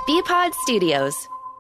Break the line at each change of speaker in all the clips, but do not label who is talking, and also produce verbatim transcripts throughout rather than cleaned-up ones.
B-Pod Studios.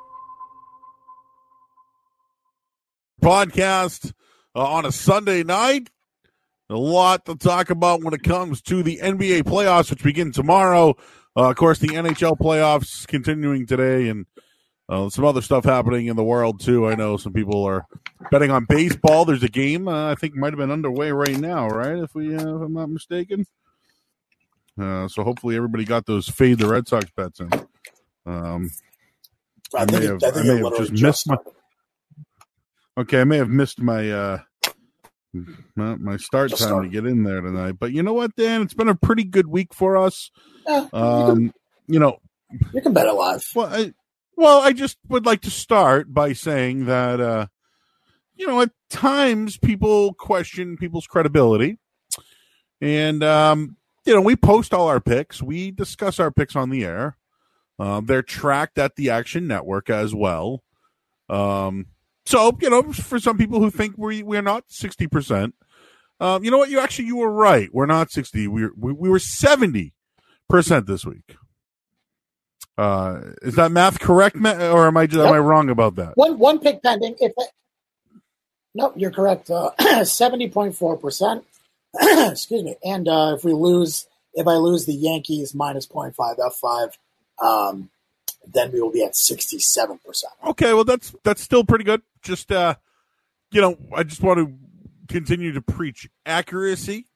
Podcast uh, on a Sunday night. A lot to talk about when it comes to the N B A playoffs, which begin tomorrow. Uh, of course, the N H L playoffs continuing today, and uh, some other stuff happening in the world, too. I know some people are betting on baseball. There's a game uh, I think might have been underway right now, right, if, we, uh, if I'm not mistaken. Uh, so hopefully everybody got those fade the Red Sox bets in. Um, I, I may have, I may have just missed my – Okay, I may have missed my uh, my, my start time start. to get in there tonight. But you know what, Dan? It's been a pretty good week for us.
Yeah,
um, you, can, you know,
you can bet it live.
Well, I, well, I just would like to start by saying that, uh, you know, at times people question people's credibility. And, um, you know, we post all our picks. We discuss our picks on the air. Uh, they're tracked at the Action Network as well. Um So, you know, for some people who think we we're not sixty percent, um, you know what? You actually, you were right. We're not sixty. We were, we, we were seventy percent this week. Uh, is that math correct, or am I just,
yep.
am I wrong about that?
One one pick pending. If it, no, you're correct. Uh, seventy point four percent. Excuse me. And uh, if we lose, if I lose the Yankees minus point five F five, um, then we will be at sixty-seven percent.
Okay, well, that's that's still pretty good. Just, uh, you know, I just want to continue to preach accuracy.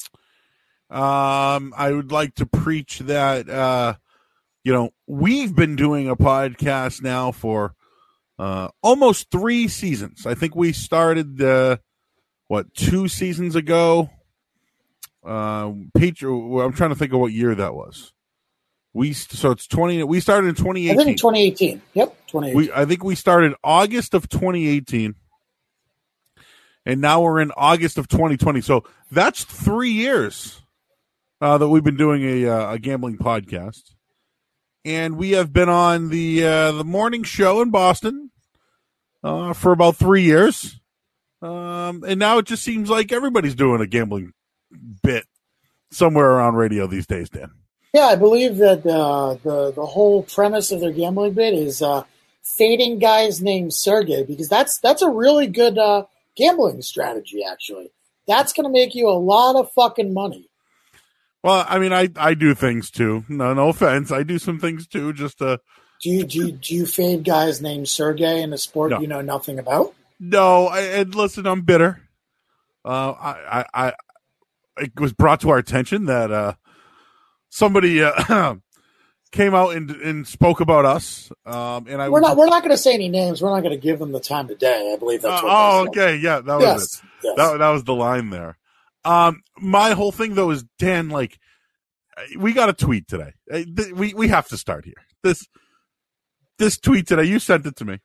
Um, I would like to preach that, uh, you know, we've been doing a podcast now for uh, almost three seasons. I think we started, uh, what, two seasons ago? Uh, Patri- I'm trying to think of what year that was. We so it's twenty. We started in twenty eighteen.
I think twenty eighteen. Yep, twenty eighteen.
We I think we started August of twenty eighteen, and now we're in August of twenty twenty. So that's three years uh, that we've been doing a uh, a gambling podcast, and we have been on the uh, the morning show in Boston uh, for about three years, um, and now it just seems like everybody's doing a gambling bit somewhere around radio these days, Dan.
Yeah, I believe that uh, the the whole premise of their gambling bit is uh, fading guys named Sergey, because that's that's a really good uh, gambling strategy. Actually, that's going to make you a lot of fucking money.
Well, I mean, I, I do things too. No, no offense, I do some things too. Just to
do you do you, do you fade guys named Sergey in a sport
no.
you know nothing about?
No, I, and listen, I'm bitter. Uh, I, I I it was brought to our attention that. Uh, Somebody uh, came out and, and spoke about us, um, and I
we're not we're not going to say any names. We're not going to give them the time of day. I believe that's.
Uh,
what
oh, okay, yeah, that was
yes,
it.
Yes.
That that was the line there. Um, my whole thing though is, Dan, like, we got a tweet today. We we have to start here. This this tweet today, you sent it to me,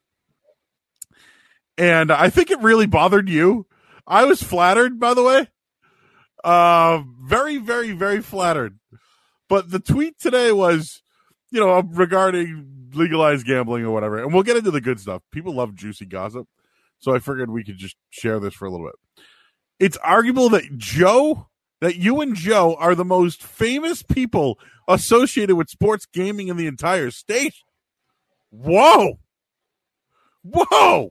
and I think it really bothered you. I was flattered, by the way. Uh, very, very, very flattered. But the tweet today was, you know, regarding legalized gambling or whatever. And we'll get into the good stuff. People love juicy gossip. So I figured we could just share this for a little bit. It's arguable that Joe, that you and Joe are the most famous people associated with sports gaming in the entire state. Whoa. Whoa.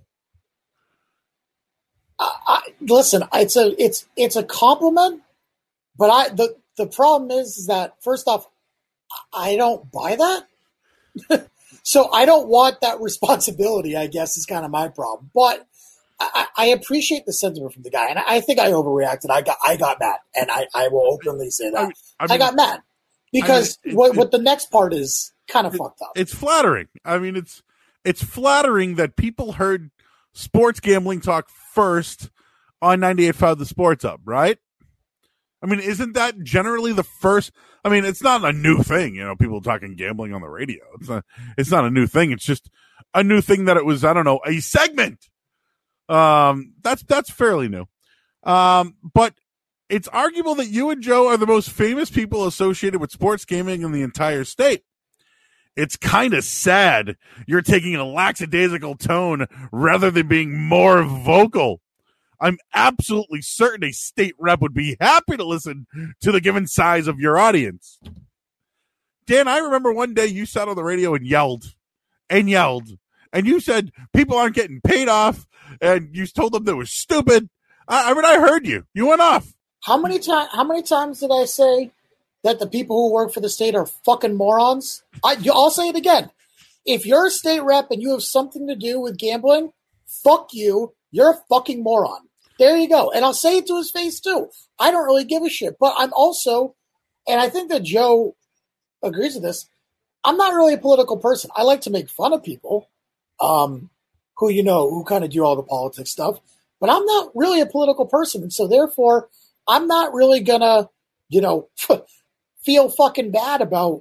I, I, listen, it's a it's it's a compliment, but I the The problem is, is that, first off, I don't buy that. So I don't want that responsibility, I guess, is kind of my problem. But I, I appreciate the sentiment from the guy. And I think I overreacted. I got I got mad. And I, I will openly say that. I, mean, I, mean, I got mad. Because I mean, it, what, it, what the next part is kind of it, fucked up.
It's flattering. I mean, it's it's flattering that people heard sports gambling talk first on ninety-eight point five The Sports Hub, right? I mean, isn't that generally the first? I mean, it's not a new thing, you know, people talking gambling on the radio. It's not, it's not a new thing. It's just a new thing that it was, I don't know, a segment. Um, that's, that's fairly new. Um, but it's arguable that you and Joe are the most famous people associated with sports gaming in the entire state. It's kind of sad you're taking a lackadaisical tone rather than being more vocal. I'm absolutely certain a state rep would be happy to listen to the given size of your audience. Dan, I remember one day you sat on the radio and yelled and yelled. And you said people aren't getting paid off. And you told them that was stupid. I, I mean, I heard you. You went off.
How many times? How many times did I say that the people who work for the state are fucking morons? I, I'll say it again. If you're a state rep and you have something to do with gambling, fuck you. You're a fucking moron. There you go. And I'll say it to his face too. I don't really give a shit. But I'm also, and I think that Joe agrees with this, I'm not really a political person. I like to make fun of people um, who, you know, who kind of do all the politics stuff. But I'm not really a political person. And so therefore, I'm not really going to, you know, feel fucking bad about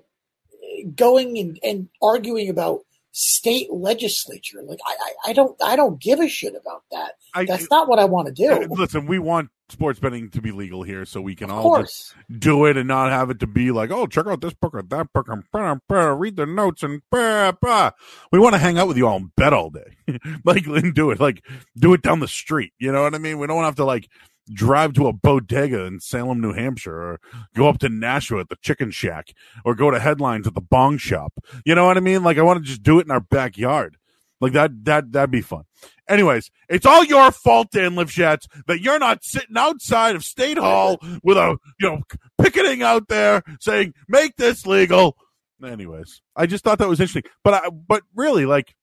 going and, and arguing about state legislature. Like I, I, I don't, I don't give a shit about that. I, That's not what I want to do.
Listen, we want sports betting to be legal here, so we can
of
all
course.
just do it and not have it to be like, oh, check out this book or that book and blah, blah, read the notes and blah, blah. We want to hang out with you all and bet all day, like and do it, like do it down the street. You know what I mean? We don't have to like drive to a bodega in Salem, New Hampshire, or go up to Nashua at the Chicken Shack, or go to Headlines at the Bong Shop. You know what I mean? Like, I want to just do it in our backyard. Like, that, that, that'd be fun. Anyways, it's all your fault, Dan Lifshatz, that you're not sitting outside of State Hall with a, you know, picketing out there saying, make this legal. Anyways, I just thought that was interesting. But, I, but really, like,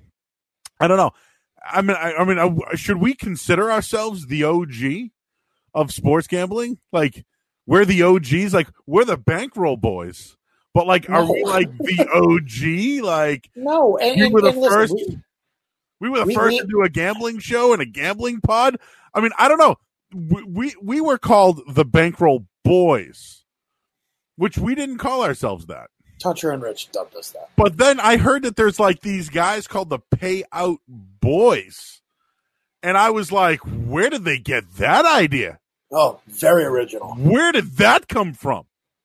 I don't know. I mean, I, I mean, I, should we consider ourselves the O G of sports gambling? Like, we're the O Gs. Like, we're the bankroll boys. But like, are no. we like the O G? Like,
no. And,
we
and,
were the
and
first.
Listen,
we, we were the
we,
first
we,
to do a gambling show and a gambling pod. I mean, I don't know. We, we we were called the bankroll boys, which we didn't call ourselves that.
Toucher and Rich dubbed us that.
But then I heard that there's like these guys called the Payout Boys. And I was like, where did they get that idea?
Oh, very original.
Where did that come from?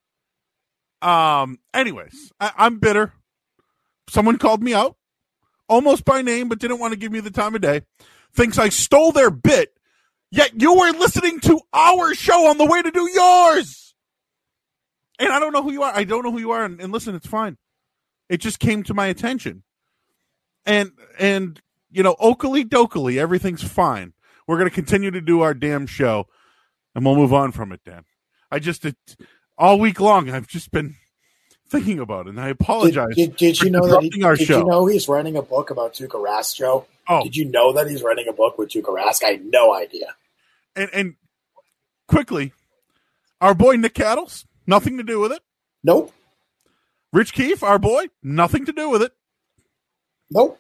Um. Anyways, I, I'm bitter. Someone called me out, almost by name, but didn't want to give me the time of day. Thinks I stole their bit, yet you were listening to our show on the way to do yours. And I don't know who you are. I don't know who you are. And, and listen, it's fine. It just came to my attention. And, and you know, Oakley dokley, everything's fine. We're going to continue to do our damn show, and we'll move on from it, Dan. I just, it, all week long, I've just been thinking about it, and I apologize.
Did, did, did you know that he,
our
did
show.
you know he's writing a book about Tuukka Rask, Joe?
Oh.
Did you know that he's writing a book with Tuukka Rask? I had no idea.
And, and quickly, our boy Nick Cattles, nothing to do with it.
Nope.
Rich Keefe, our boy, nothing to do with it.
Nope.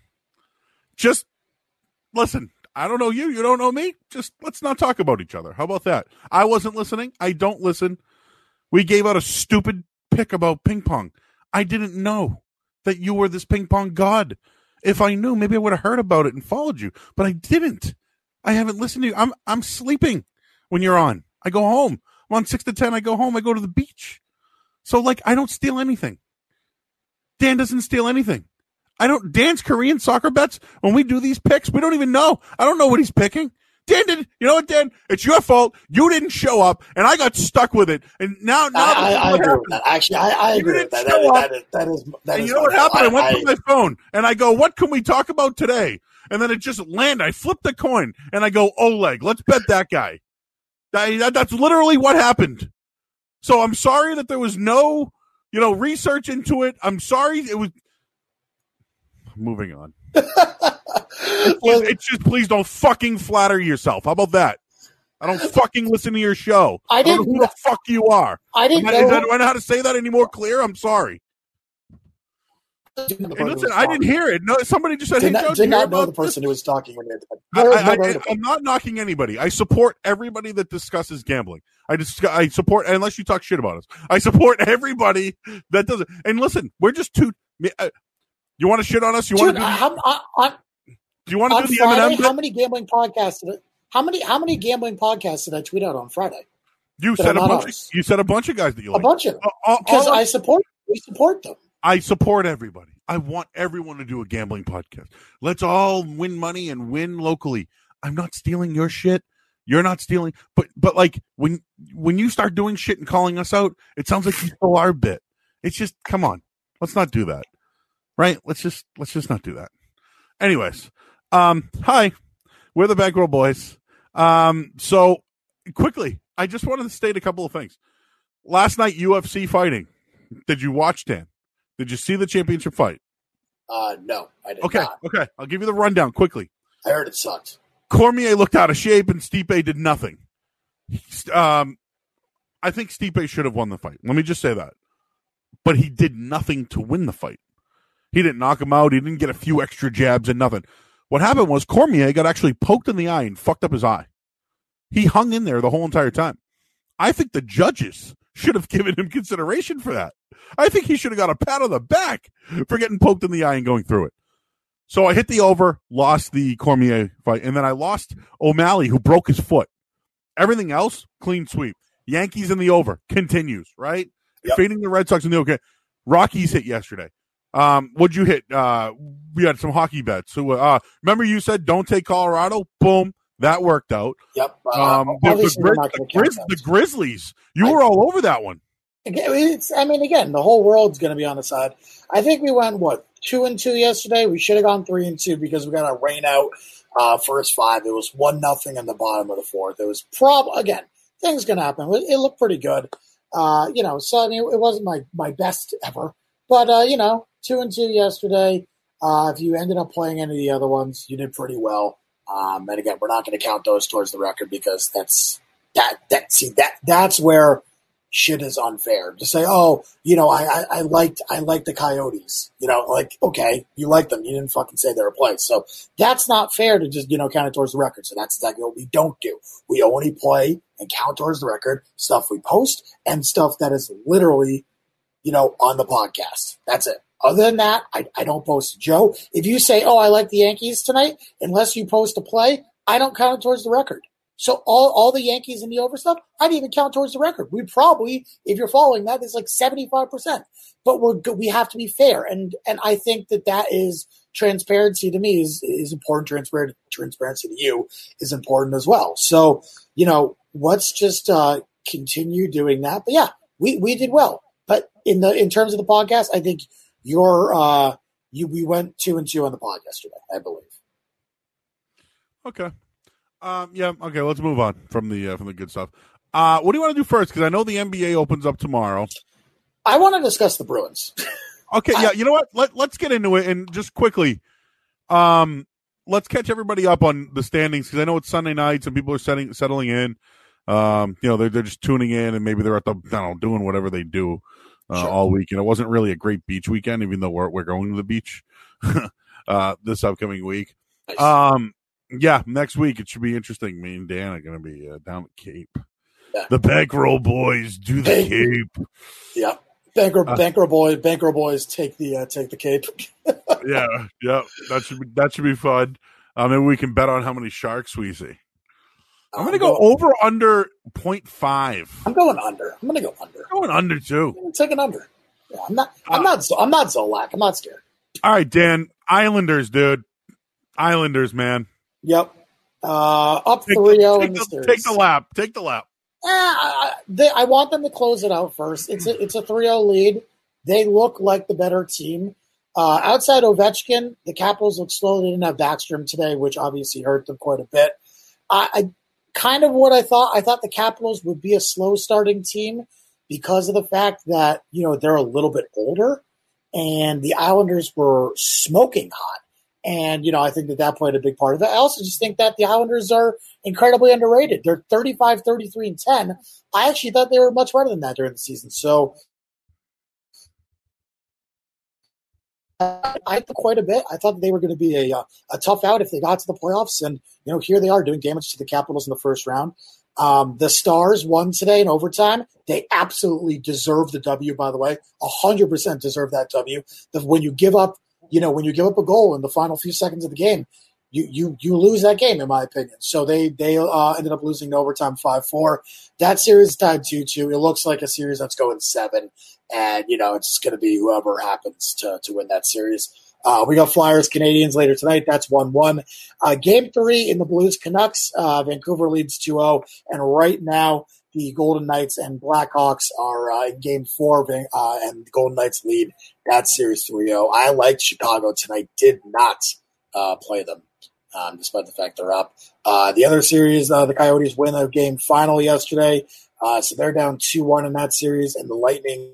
Just listen. I don't know you. You don't know me. Just let's not talk about each other. How about that? I wasn't listening. I don't listen. We gave out a stupid pick about ping pong. I didn't know that you were this ping pong god. If I knew, maybe I would have heard about it and followed you. But I didn't. I haven't listened to you. I'm I'm sleeping when you're on. I go home. I'm on six to ten. I go home. I go to the beach. So like, I don't steal anything. Dan doesn't steal anything. I don't. Dan's Korean soccer bets, when we do these picks, we don't even know. I don't know what he's picking. Dan did. You know what, Dan? It's your fault. You didn't show up, and I got stuck with it. And now, now
I, I, I agree with that. Actually, I, I agree with that. That is, that is that is that
and
is.
You know what happened? I, I went
I,
to my phone and I go, "What can we talk about today?" And then it just landed. I flipped the coin and I go, "Oleg, let's bet that guy." That, that, that's literally what happened. So I'm sorry that there was no, you know, research into it. I'm sorry it was. Moving on. it's, just, it's just please don't fucking flatter yourself. How about that? I don't fucking listen to your show.
I didn't
I don't know who the fuck you are.
I didn't
I,
know.
I, do I know how to say that any more clear? I'm sorry. And listen, I didn't hear it. No, somebody just said,
did
"Hey,
not,
Joe,
did not
know
know the person
this?
who was talking when they
I, I, I, I'm not knocking anybody. I support everybody that discusses gambling. I just, I support, unless you talk shit about us, I support everybody that does it. And listen, we're just two. Uh, you want to shit on us? You want to? Do,
I, I, I,
do you want to do the
Friday,
M and M?
How many gambling podcasts? Did I, how many? How many gambling podcasts did I tweet out on Friday?
You said a bunch. Of, you said a bunch of guys that you like.
A bunch of them.
Uh,
because I support. We support them.
I support everybody. I want everyone to do a gambling podcast. Let's all win money and win locally. I'm not stealing your shit. You're not stealing. But but like when when you start doing shit and calling us out, it sounds like you stole our bit. It's just, come on. Let's not do that. Right? Let's just let's just not do that. Anyways, um, hi. We're the Bankroll Boys. Um, so quickly, I just wanted to state a couple of things. Last night, U F C fighting. Did you watch, Dan? Did you see the championship fight?
Uh, no, I did
okay,
not.
Okay, I'll give you the rundown quickly.
I heard it sucked.
Cormier looked out of shape, and Stipe did nothing. Um, I think Stipe should have won the fight. Let me just say that. But he did nothing to win the fight. He didn't knock him out. He didn't get a few extra jabs and nothing. What happened was Cormier got actually poked in the eye and fucked up his eye. He hung in there the whole entire time. I think the judges should have given him consideration for that. I think he should have got a pat on the back for getting poked in the eye and going through it. So I hit the over, lost the Cormier fight, and then I lost O'Malley, who broke his foot. Everything else, clean sweep. Yankees in the over, continues, right? Yep. Fading the Red Sox in the okay. Rockies hit yesterday. Um, what'd you hit? Uh, we had some hockey bets. So, uh, remember you said don't take Colorado? Boom. That worked out.
Yep. Uh,
um, the, the, the, Grizz, the Grizzlies. You I, were all over that one.
It's, I mean, again, the whole world's going to be on the side. I think we went, what, two and two yesterday? We should have gone three and two because we got a rain out uh, first five. It was one nothing in the bottom of the fourth. It was prob again, things going to happen. It, it looked pretty good. Uh, you know, so I mean, it wasn't my, my best ever. But, uh, you know, two and two yesterday. Uh, if you ended up playing any of the other ones, you did pretty well. Um, and again, we're not going to count those towards the record because that's that. That see that that's where shit is unfair. To say, oh, you know, I, I, I liked I liked the Coyotes. You know, like okay, you liked them. You didn't fucking say they were playing. So that's not fair to just you know count it towards the record. So that's exactly what we don't do. We only play and count towards the record stuff we post and stuff that is literally, you know, on the podcast. That's it. Other than that, I, I don't post. Joe, if you say, oh, I like the Yankees tonight, unless you post a play, I don't count it towards the record. So all, all the Yankees and the over stuff, I didn't even count towards the record. We probably, if you're following that, it's like seventy-five percent. But we're we have to be fair. And and I think that that is transparency to me is, is important. Transparent, transparency to you is important as well. So, you know, let's just uh, continue doing that. But yeah, we, we did well. But in the in terms of the podcast, I think Your uh, you we went two and two on the pod yesterday, I believe.
Okay, um, yeah, okay. Let's move on from the uh, from the good stuff. Uh, what do you want to do first? Because I know the N B A opens up tomorrow.
I want to discuss the Bruins.
Okay, yeah. You know what? Let Let's get into it and just quickly. Um, let's catch everybody up on the standings because I know it's Sunday nights and people are setting settling in. Um, you know, they're they're just tuning in and maybe they're at the I don't know doing whatever they do. Uh, sure. All week, and it wasn't really a great beach weekend, even though we're we're going to the beach uh, this upcoming week. Nice. Um, yeah, next week it should be interesting. Me and Dan are going to be uh, down at Cape. Yeah. The Bankroll Boys do the hey. Cape.
Yeah, Bankroll uh, Bankroll Boys Bankroll Boys take the uh, take the Cape.
yeah, yeah, that should be that should be fun. Uh, maybe we can bet on how many sharks we see. I'm going to go over under point five.
I'm going under. I'm going to go under.
I'm going under too.
I'm taking under. Yeah, I'm not. I'm uh, not. I'm not Zolak. I'm not scared.
All right, Dan. Islanders, dude. Islanders, man.
Yep. Uh, up three oh in the series.
Take the lap. Take the lap.
Eh, I, they, I want them to close it out first. It's a it's a three oh lead. They look like the better team. Uh, outside Ovechkin, the Capitals look slow. They didn't have Backstrom today, which obviously hurt them quite a bit. I. I Kind of what I thought. I thought the Capitals would be a slow starting team because of the fact that, you know, they're a little bit older and the Islanders were smoking hot. And, you know, I think that that played a big part of it. I also just think that the Islanders are incredibly underrated. They're thirty-five, thirty-three, and ten. I actually thought they were much better than that during the season. So I thought quite a bit. I thought they were going to be a, a tough out if they got to the playoffs. And, you know, here they are doing damage to the Capitals in the first round. Um, the Stars won today in overtime. They absolutely deserve the W, by the way. one hundred percent deserve that W. The, when you give up, you know, when you give up a goal in the final few seconds of the game, you you you lose that game, in my opinion. So they they uh, ended up losing in overtime five four. That series tied two two. It looks like a series that's going seven. And, you know, it's going to be whoever happens to, to win that series. Uh, we got Flyers, Canadians later tonight. That's one one. Uh, game three in the Blues Canucks. Uh, Vancouver leads two oh. And right now, the Golden Knights and Blackhawks are uh, in game four, uh, and the Golden Knights lead that series three oh. I liked Chicago tonight, did not uh, play them, um, despite the fact they're up. Uh, the other series, uh, the Coyotes win a game final yesterday, uh, so they're down two one in that series, and the Lightning.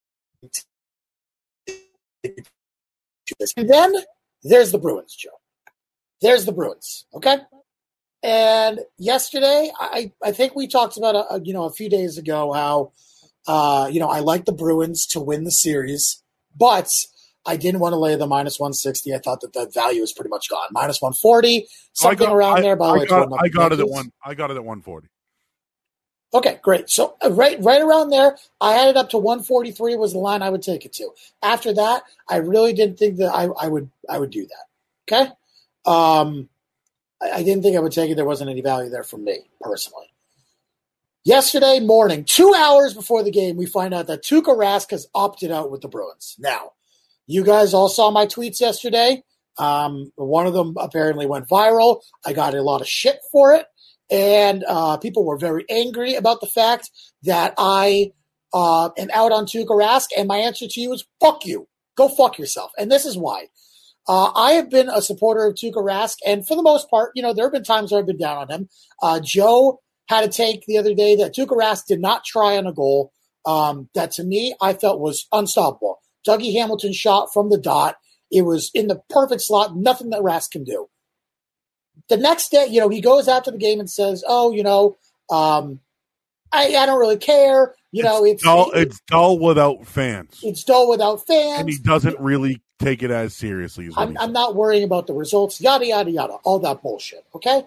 And then there's the Bruins, Joe. There's the Bruins, okay? And yesterday, I, I think we talked about, a, a, you know, a few days ago how, uh, you know, I like the Bruins to win the series, but I didn't want to lay the minus one sixty. I thought that that value was pretty much gone. Minus one forty, something
got,
around
I,
there. By the
I
way,
got, I got it at one. I got it at one forty.
Okay, great. So uh, right, right around there, I had it up to one forty-three was the line I would take it to. After that, I really didn't think that I, I would, I would do that. Okay. Um, I, I didn't think I would take it. There wasn't any value there for me personally. Yesterday morning, two hours before the game, we find out that Tuukka Rask has opted out with the Bruins. Now, you guys all saw my tweets yesterday. Um, one of them apparently went viral. I got a lot of shit for it. And uh, people were very angry about the fact that I uh, am out on Tuukka Rask. And my answer to you is, fuck you. Go fuck yourself. And this is why. Uh, I have been a supporter of Tuukka Rask. And for the most part, you know, there have been times where I've been down on him. Uh, Joe had a take the other day that Tuukka Rask did not try on a goal. Um, that to me, I felt was unstoppable. Dougie Hamilton shot from the dot. It was in the perfect slot. Nothing that Rask can do. The next day, you know, he goes after the game and says, oh, you know, um, I, I don't really care. You know,
it's
it's
dull,
it,
it's dull without fans.
It's dull without fans.
And he doesn't really take it as seriously as
I'm, I'm not worrying about the results, yada, yada, yada, all that bullshit, okay?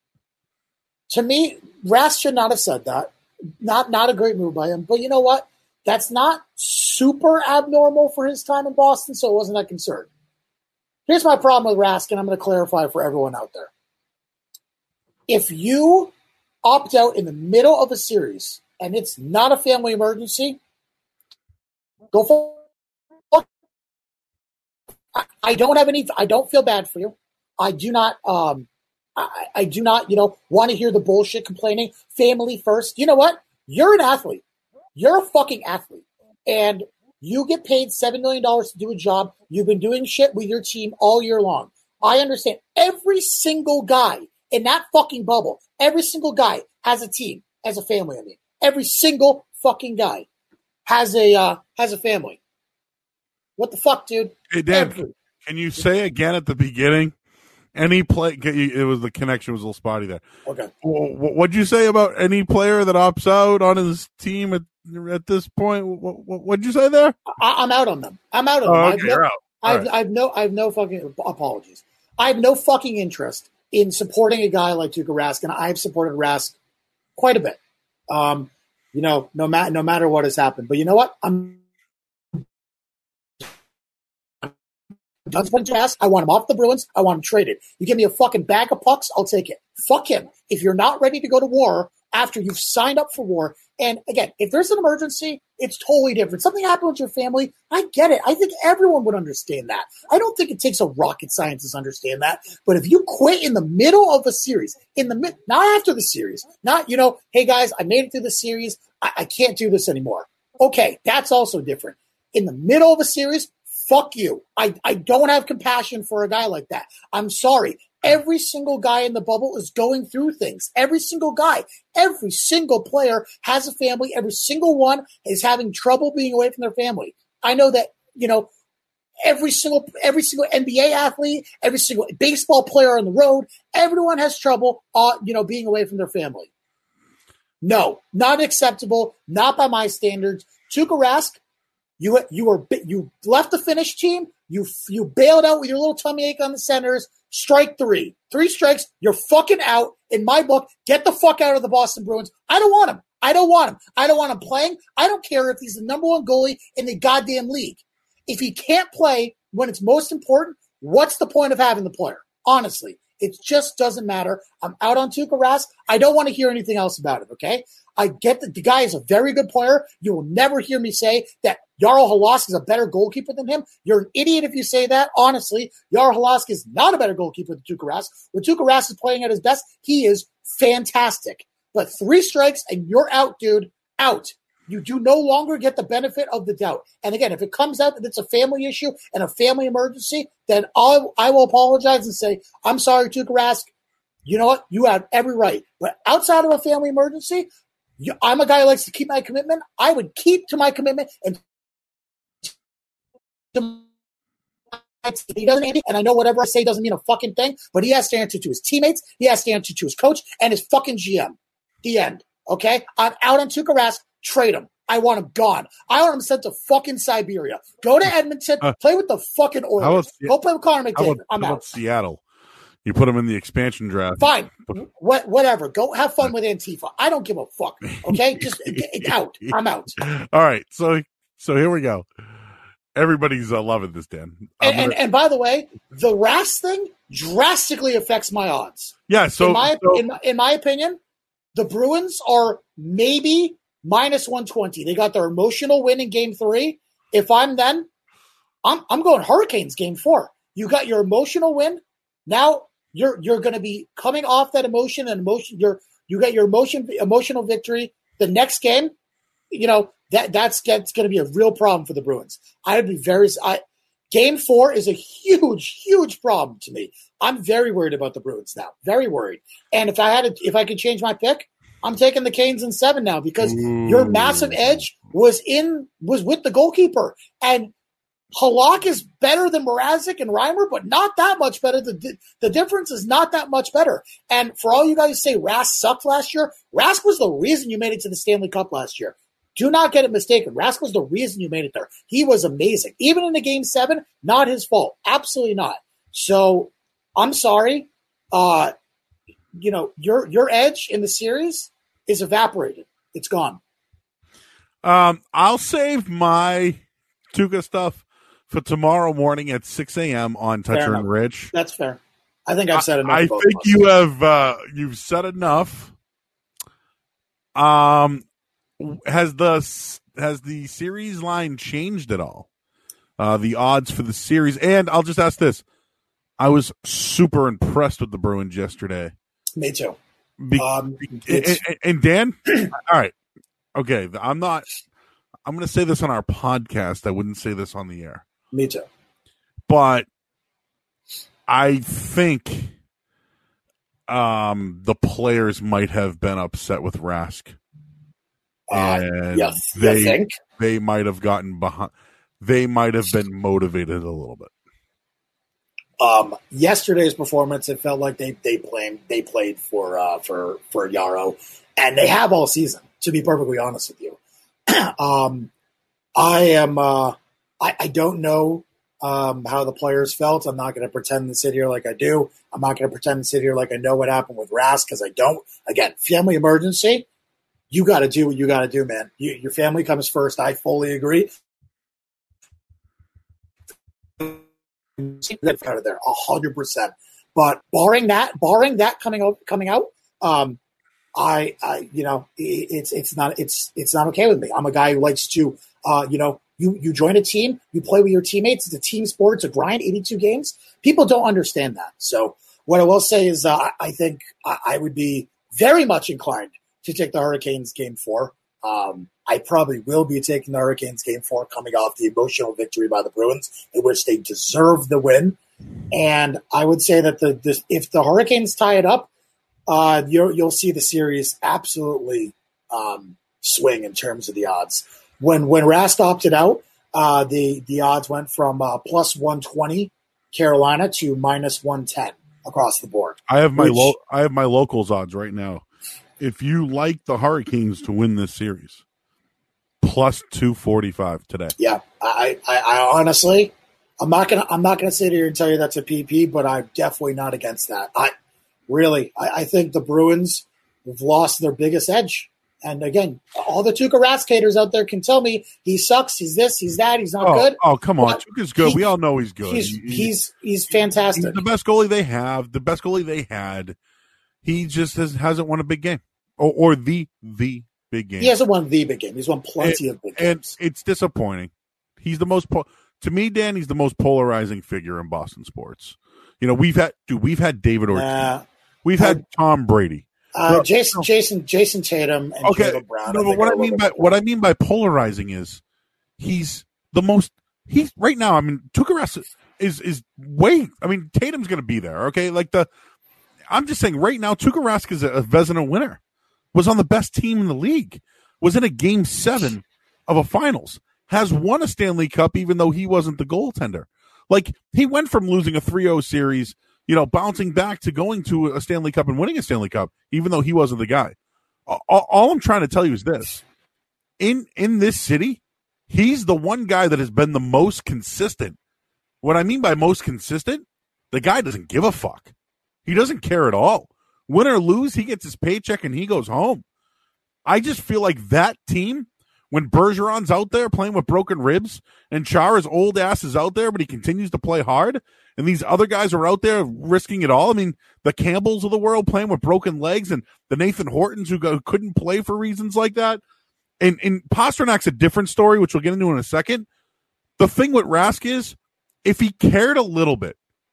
To me, Rask should not have said that. Not, not a great move by him. But you know what? That's not super abnormal for his time in Boston, so it wasn't that concerned. Here's my problem with Rask, and I'm going to clarify for everyone out there. If you opt out in the middle of a series and it's not a family emergency, go for it. I don't have any, I don't feel bad for you. I do not, um, I, I do not, you know, want to hear the bullshit complaining. Family first. You know what? You're an athlete. You're a fucking athlete. And you get paid seven million dollars to do a job. You've been doing shit with your team all year long. I understand. Every single guy in that fucking bubble, every single guy has a team, has a family, I mean. Every single fucking guy has a uh, has a family. What the fuck, dude?
Hey, Dan, every. Can you say again at the beginning? Any play, it was the connection was a little spotty there.
Okay.
What'd you say about any player that opts out on his team at at this point? What, what, what'd you say there?
I, I'm out on them. I'm out on
oh,
them.
Okay,
I've, no,
you're out.
I've,
right.
I've no, I've no fucking apologies. I have no fucking interest in supporting a guy like Tuukka Rask, and I've supported Rask quite a bit. Um, you know, no matter no matter what has happened. But you know what? I'm done supporting Rask. I want him off the Bruins. I want him traded. You give me a fucking bag of pucks, I'll take it. Fuck him. If you're not ready to go to war after you've signed up for war, and again, if there's an emergency, it's totally different. Something happened with your family, I get it. I think everyone would understand that. I don't think it takes a rocket scientist to understand that. But if you quit in the middle of a series, in the mid, not after the series, not, you know, hey guys, I made it through the series. I, I can't do this anymore. Okay, that's also different. In the middle of a series, fuck you. I, I don't have compassion for a guy like that. I'm sorry. Every single guy in the bubble is going through things. Every single guy, every single player has a family. Every single one is having trouble being away from their family. I know that, you know, every single, every single N B A athlete, every single baseball player on the road, everyone has trouble, uh, you know, being away from their family. No, not acceptable. Not by my standards. Tuukka Rask, you, you were, you left the Finnish team. You, you bailed out with your little tummy ache on the Senators. Strike three. Three strikes, you're fucking out. In my book, get the fuck out of the Boston Bruins. I don't want him. I don't want him. I don't want him playing. I don't care if he's the number one goalie in the goddamn league. If he can't play when it's most important, what's the point of having the player? Honestly, it just doesn't matter. I'm out on Tuukka Rask. I don't want to hear anything else about it, okay? I get that the guy is a very good player. You will never hear me say that Jarl Halask is a better goalkeeper than him. You're an idiot if you say that. Honestly, Jarl Halask is not a better goalkeeper than Tuukka Rask. When Tuukka Rask is playing at his best, he is fantastic. but three strikes and you're out, dude. Out. You do no longer get the benefit of the doubt. And again, if it comes out that it's a family issue and a family emergency, then I'll, I will apologize and say, I'm sorry, Tuukka Rask. You know what? You have every right. But outside of a family emergency, you, I'm a guy who likes to keep my commitment. I would keep to my commitment and to he doesn't answer, and I know whatever I say doesn't mean a fucking thing, but he has to answer to his teammates, he has to answer to his coach, and his fucking G M. The end. Okay? I'm out on Tuukka Rask. Trade him. I want him gone. I want him sent to fucking Siberia. Go to Edmonton. Uh, play with the fucking Oilers. Go play with Connor McDavid.
About,
I'm out.
Seattle. You put him in the expansion draft.
Fine. What, whatever. Go have fun with Antifa. I don't give a fuck. Okay? Just get out. I'm out.
All right. So so here we go. Everybody's uh, loving this, Dan.
And, gonna... and, and by the way, the Rask thing drastically affects my odds.
Yeah. So
in my,
so...
in my, in my opinion, the Bruins are maybe minus one twenty. They got their emotional win in game three. If I'm then, I'm I'm going Hurricanes game four. You got your emotional win. Now you're you're going to be coming off that emotion and emotion. You're you got your emotion emotional victory. The next game, you know that that's, that's going to be a real problem for the Bruins. I'd be very. I, game four is a huge huge problem to me. I'm very worried about the Bruins now. Very worried. And if I had to, if I could change my pick, I'm taking the Canes in seven now because Ooh. Your massive edge was in was with the goalkeeper. And Halak is better than Mrazek and Reimer, but not that much better. The, the difference is not that much better. And for all you guys who say Rask sucked last year, Rask was the reason you made it to the Stanley Cup last year. Do not get it mistaken. Rask was the reason you made it there. He was amazing. Even in the game seven, not his fault. Absolutely not. So I'm sorry. Uh, you know, your your edge in the series is evaporated. It's gone.
Um, I'll save my Tuukka stuff for tomorrow morning at six a.m. on Toucher and Rich.
That's fair. I think I've said enough.
I, I think you have uh, you've said enough. Um, has the has the series line changed at all? Uh, the odds for the series, and I'll just ask this: I was super impressed with the Bruins yesterday.
Me too.
Be-
um,
and, and Dan, all right, okay. I'm not. I'm going to say this on our podcast. I wouldn't say this on the air.
Me too.
But I think um, the players might have been upset with Rask, and
uh, yes,
they
think?
they might have gotten behind. They might have been motivated a little bit.
Um, yesterday's performance, it felt like they they played they played for uh, for for Yarrow, and they have all season. To be perfectly honest with you, um, I am. Uh, I, I don't know um, how the players felt. I'm not going to pretend to sit here like I do. I'm not going to pretend to sit here like I know what happened with Rask because I don't. Again, family emergency. You got to do what you got to do, man. You, your family comes first. I fully agree. Out of there, a hundred percent. But barring that, barring that coming out, coming out, um, I, I, you know, it, it's it's not it's it's not okay with me. I'm a guy who likes to, uh, you know, you you join a team, you play with your teammates. It's a team sport. It's a grind. eighty-two games. People don't understand that. So what I will say is, uh, I think I, I would be very much inclined to take the Hurricanes game four. Um, I probably will be taking the Hurricanes game four coming off the emotional victory by the Bruins, in which they deserve the win. And I would say that the, the if the Hurricanes tie it up, uh, you'll, you'll see the series absolutely um, swing in terms of the odds. When when Rask opted out, uh, the, the odds went from uh, plus one twenty Carolina to minus one ten across the board.
I have my
which,
lo- I have my locals odds right now. If you like the Hurricanes to win this series, plus two forty five today.
Yeah, I, I, I honestly, I'm not gonna, I'm not gonna sit here and tell you that's a P P, but I'm definitely not against that. I really, I, I think the Bruins have lost their biggest edge. And again, all the Tuukka Rask haters out there can tell me he sucks. He's this, he's that. He's not
oh,
good.
Oh, come on, Tuukka's good. He, we all know he's good.
He's
he,
he's he's fantastic.
He's the best goalie they have. The best goalie they had. He just has, hasn't won a big game. Or, or the the big game.
He hasn't won the big game. He's won plenty
and,
of big games.
And it's disappointing. He's the most po- to me, Dan. He's the most polarizing figure in Boston sports. You know, we've had dude, we've had David Ortiz,
uh,
we've had
I,
Tom Brady,
Uh,
no,
Jason,
no.
Jason, Jason Tatum, and
Okay,
Jaylen Brown.
no,
I
but
think
what
are
I
a
mean
little
by what I mean by polarizing is he's the most. He's right now. I mean, Tuukka Rask is is way. I mean, Tatum's going to be there. Okay, like the. I'm just saying right now, Tuukka Rask is a, a Vezina winner. Was on the best team in the league. Was in a game seven of a finals. Has won a Stanley Cup, even though he wasn't the goaltender. Like, he went from losing a three oh series, you know, bouncing back to going to a Stanley Cup and winning a Stanley Cup, even though he wasn't the guy. All, all I'm trying to tell you is this. In in this city, he's the one guy that has been the most consistent. What I mean by most consistent, the guy doesn't give a fuck. He doesn't care at all. Win or lose, he gets his paycheck and he goes home. I just feel like that team, when Bergeron's out there playing with broken ribs and Chara's old ass is out there, but he continues to play hard, and these other guys are out there risking it all. I mean, the Campbells of the world playing with broken legs and the Nathan Hortons who go, couldn't play for reasons like that. And, and Pasternak's a different story, which we'll get into in a second. The thing with Rask is, if he cared a little bit,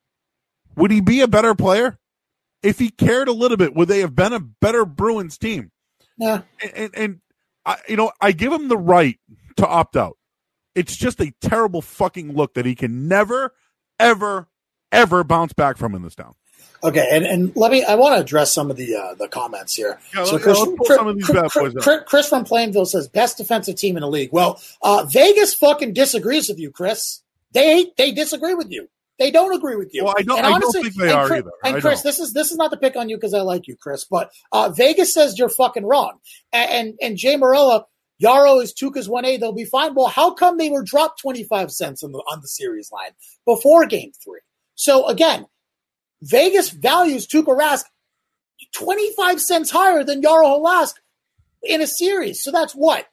would he be a better player? If he cared a little bit, would they have been a better Bruins team?
Yeah.
And, and, and I, you know, I give him the right to opt out. It's just a terrible fucking look that he can never, ever, ever bounce back from in this town.
Okay, and, and let me. I want to address some of the uh, the comments here.
Yeah,
so
let,
Chris,
let's pull
Chris,
some of these
Chris,
bad boys
Chris, Chris from Plainville says best defensive team in the league. Well, uh, Vegas fucking disagrees with you, Chris. They they disagree with you. They don't agree with you.
Well, I don't.
And
I
honestly,
don't think they are
Chris,
either.
And
I
Chris,
don't.
this is this is not to pick on you because I like you, Chris, but uh, Vegas says you're fucking wrong. And and, and Jay Morella, Yarrow is Tuukka's one A. They'll be fine. Well, how come they were dropped twenty-five cents on the on the series line before Game Three? So again, Vegas values Tuukka Rask twenty-five cents higher than Yarrow Halask in a series. So that's what?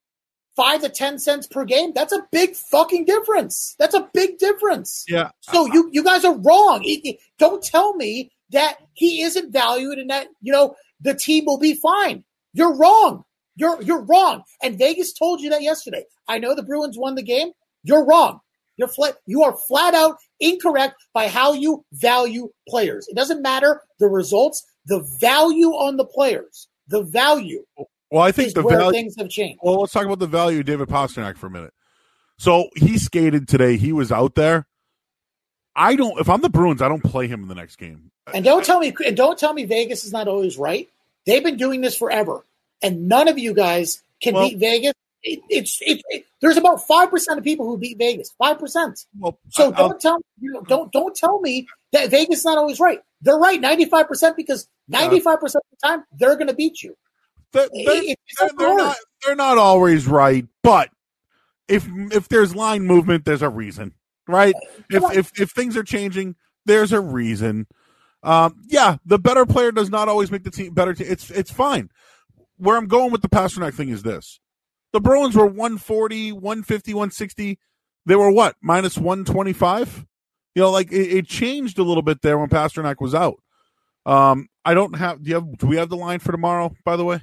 Five to ten cents per game? That's a big fucking difference. That's a big difference.
Yeah.
So you, you guys are wrong. It, it, don't tell me that he isn't valued and that, you know, the team will be fine. You're wrong. You're you're wrong. And Vegas told you that yesterday. I know the Bruins won the game. You're wrong. You're flat, you are flat out incorrect by how you value players. It doesn't matter the results, the value on the players. The value.
Well, I think
is
the
where
value,
things have changed.
Well, let's talk about the value of David Pastrnak for a minute. So he skated today. He was out there. I don't. If I'm the Bruins, I don't play him in the next game.
And don't tell me. And don't tell me Vegas is not always right. They've been doing this forever, and none of you guys can
well,
beat Vegas. It, it's it, it, there's about five percent of people who beat Vegas. Five percent.
Well,
so
I'll,
don't tell you know, don't don't tell me that Vegas is not always right. They're right ninety five percent because ninety five percent of the time they're going to beat you.
They're, they're, they're, they're, not, they're not always right, but if if there's line movement, there's a reason, right? If if if things are changing, there's a reason. Um, yeah, the better player does not always make the team better. Team. It's it's fine. Where I'm going with the Pastrnak thing is this: the Bruins were one forty, one fifty, one sixty. They were what, minus one twenty-five? You know, like it, it changed a little bit there when Pastrnak was out. Um, I don't have. Do you have? Do we have the line for tomorrow? By the way.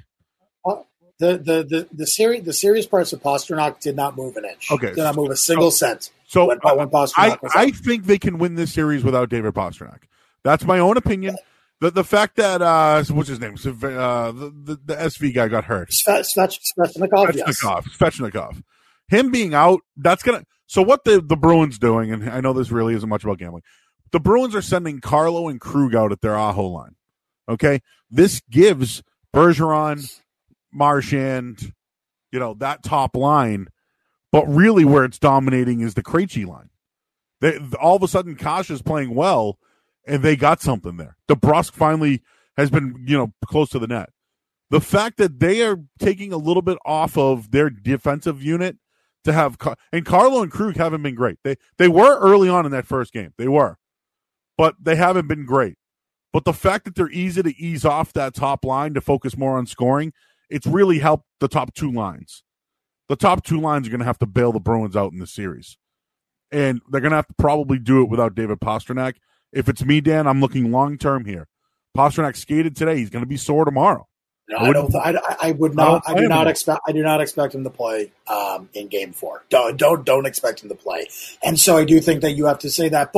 The, the the the series the series parts of Pastrnak did not move an inch.
Okay,
did not move a single
so,
cent.
So
when,
uh,
when Pastrnak
I
was
I
out.
think they can win this series without David Pastrnak. That's my own opinion. The the fact that uh what's his name? Uh, the, the the S V guy got hurt.
Sve- Sve- Svechnikov, yes.
Svechnikov. Svechnikov. Him being out, that's gonna. So what the the Bruins doing? And I know this really isn't much about gambling. The Bruins are sending Carlo and Krug out at their Aho line. Okay, this gives Bergeron, Marchand, you know, that top line, but really where it's dominating is the Krejci line. They, all of a sudden, Kasha's playing well, and they got something there. DeBrusk finally has been, you know, close to the net. The fact that they are taking a little bit off of their defensive unit to have, and Carlo and Krug haven't been great. They they were early on in that first game. They were, but they haven't been great. But the fact that they're easy to ease off that top line to focus more on scoring, it's really helped the top two lines. The top two lines are going to have to bail the Bruins out in this series. And they're going to have to probably do it without David Pastrnak. If it's me, Dan, I'm looking long-term here. Pastrnak skated today. He's going to be sore tomorrow.
No, I, I don't. I, I would not. I, I do not expect. I do not expect him to play um, in Game Four. Don't don't don't expect him to play. And so I do think that you have to say that. But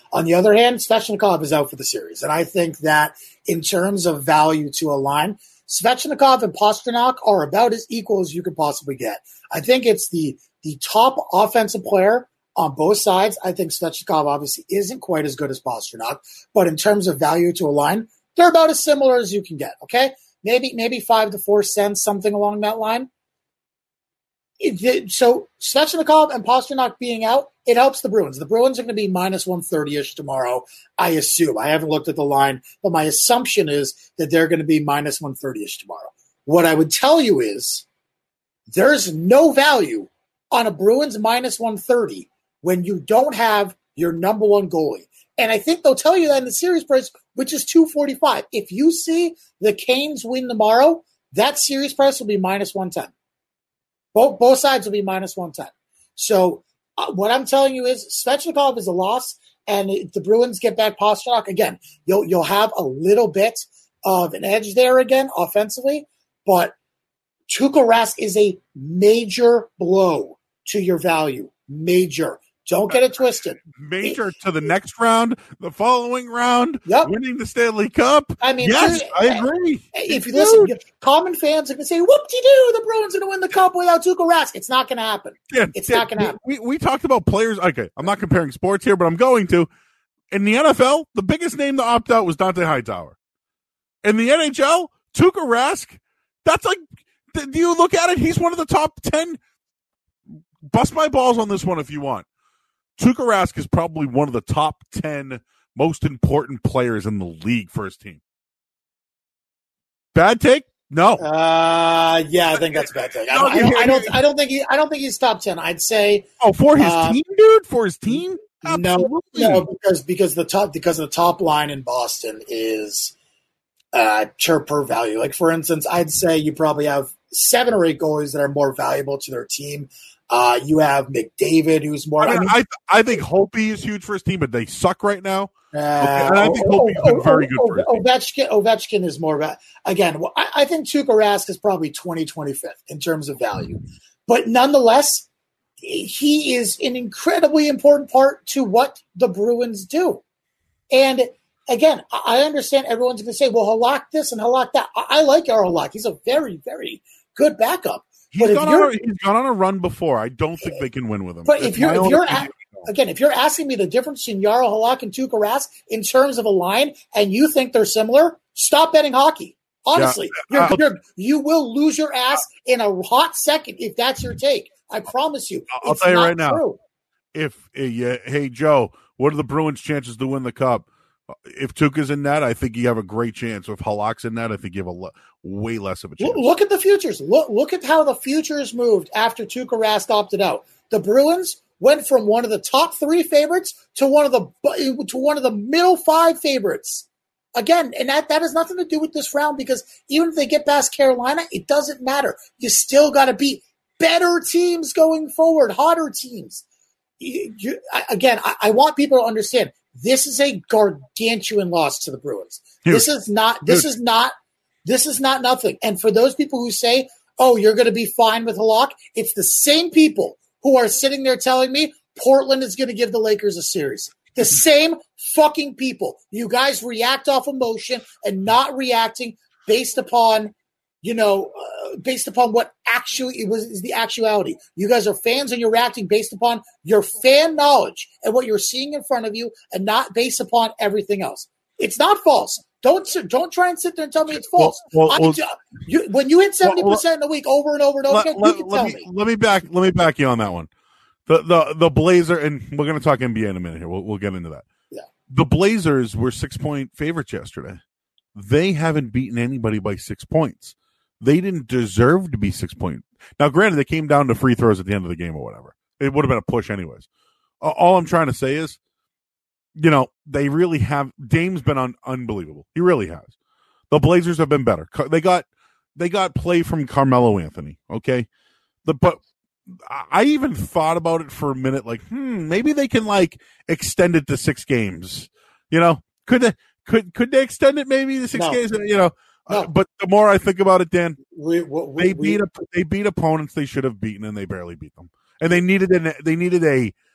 On the other hand, Svechnikov is out for the series. And I think that in terms of value to a line, Svechnikov and Pastrnak are about as equal as you could possibly get. I think it's the the top offensive player on both sides. I think Svechnikov obviously isn't quite as good as Pastrnak, but in terms of value to a line, they're about as similar as you can get, okay? Maybe maybe five to four cents, something along that line. It, so Svechnikov and Pastrnak being out, it helps the Bruins. The Bruins are going to be minus one thirty-ish tomorrow, I assume. I haven't looked at the line, but my assumption is that they're going to be minus one thirty-ish tomorrow. What I would tell you is there's no value on a Bruins minus one thirty when you don't have your number one goalie. And I think they'll tell you that in the series price, which is two forty-five. If you see the Canes win tomorrow, that series price will be minus one ten. Both, both sides will be minus one ten. So uh, what I'm telling you is Svechnikov is a loss, and if the Bruins get back Pastrnak, again, you'll you'll have a little bit of an edge there again offensively, but Tuukka Rask is a major blow to your value. Major. Don't get it twisted.
Major to the next round, the following round,
yep.
winning the Stanley Cup.
I mean,
yes,
dude,
I agree.
If you listen, common fans are going to say, whoop-de-doo, the Bruins are going to win the Cup without Tuukka Rask. It's not going to happen. Yeah, it's yeah, not going to happen.
We, we talked about players. Okay, I'm not comparing sports here, but I'm going to. In the N F L, the biggest name to opt out was Dante Hightower. In the N H L, Tuukka Rask, that's like, do you look at it? He's one of the top ten. Bust my balls on this one if you want. Tuukka Rask is probably one of the top ten most important players in the league for his team. Bad take? No.
Uh, yeah, I think that's a bad take. I don't, I don't, I don't, I don't think he, I don't think he's top ten. I'd say.
Oh, for his um, team, dude, for his team. Absolutely.
No, no, because because the top because the top line in Boston is uh per value. Like for instance, I'd say you probably have seven or eight goalies that are more valuable to their team. Uh, you have McDavid, who's more.
I, mean, I, mean, I I think Holtby is huge for his team, but they suck right now. Uh, okay. And I think Holtby's been very good for his team.
Ovechkin, Ovechkin is more. Again, I, I think Tuukka Rask is probably twenty, twenty-fifth in terms of value, but nonetheless, he is an incredibly important part to what the Bruins do. And again, I understand everyone's going to say, "Well, Halak this and Halak that." I, I like our Halak; he's a very, very good backup.
He's gone, on a, he's gone on a run before. I don't think they can win with him.
But if you're, if you're a, again, if you're asking me the difference between Jaro Halak and Tuukka Rask in terms of a line, and you think they're similar, stop betting hockey. Honestly, yeah, you're, you're, you will lose your ass in a hot second if that's your take. I promise you.
I'll tell you right now. If uh, yeah, hey Joe, what are the Bruins' chances to win the Cup? If Tuukka's in that, I think you have a great chance. If Halak's in that, I think you have a lo- way less of a chance.
Look at the futures. Look, look at how the futures moved after Tuukka Rask opted out. The Bruins went from one of the top three favorites to one of the to one of the middle five favorites. Again, and that, that has nothing to do with this round because even if they get past Carolina, it doesn't matter. You still got to beat better teams going forward, hotter teams. You, you, again, I, I want people to understand. This is a gargantuan loss to the Bruins. Huge. This is not. This Huge. is not. This is not nothing. And for those people who say, "Oh, you're going to be fine with Halak," it's the same people who are sitting there telling me Portland is going to give the Lakers a series. The same fucking people. You guys react off emotion and not reacting based upon, you know, uh, based upon what actually it was is the actuality. You guys are fans and you're reacting based upon your fan knowledge and what you're seeing in front of you and not based upon everything else. It's not false. Don't don't try and sit there and tell me it's false. Well, well, well, you, when you hit seventy well, percent in a week over and over and over let, again, let, you can
let
tell
me,
me.
Let me back let me back you on that one. The the the Blazer, and we're going to talk N B A in a minute here. We'll we'll get into that.
Yeah.
The Blazers were six point favorites yesterday. They haven't beaten anybody by six points. They didn't deserve to be six point. Now, granted, they came down to free throws at the end of the game or whatever. It would have been a push anyways. Uh, all I'm trying to say is, you know, they really have. Dame's been un, unbelievable. He really has. The Blazers have been better. They got they got play from Carmelo Anthony. Okay, the but I even thought about it for a minute. Like, hmm, maybe they can like extend it to six games. You know, could they could could they extend it maybe to six
no.
games? You know.
No.
Uh, but the more I think about it, Dan,
we, we,
they beat
we,
they beat opponents they should have beaten, and they barely beat them. And they needed an, they needed a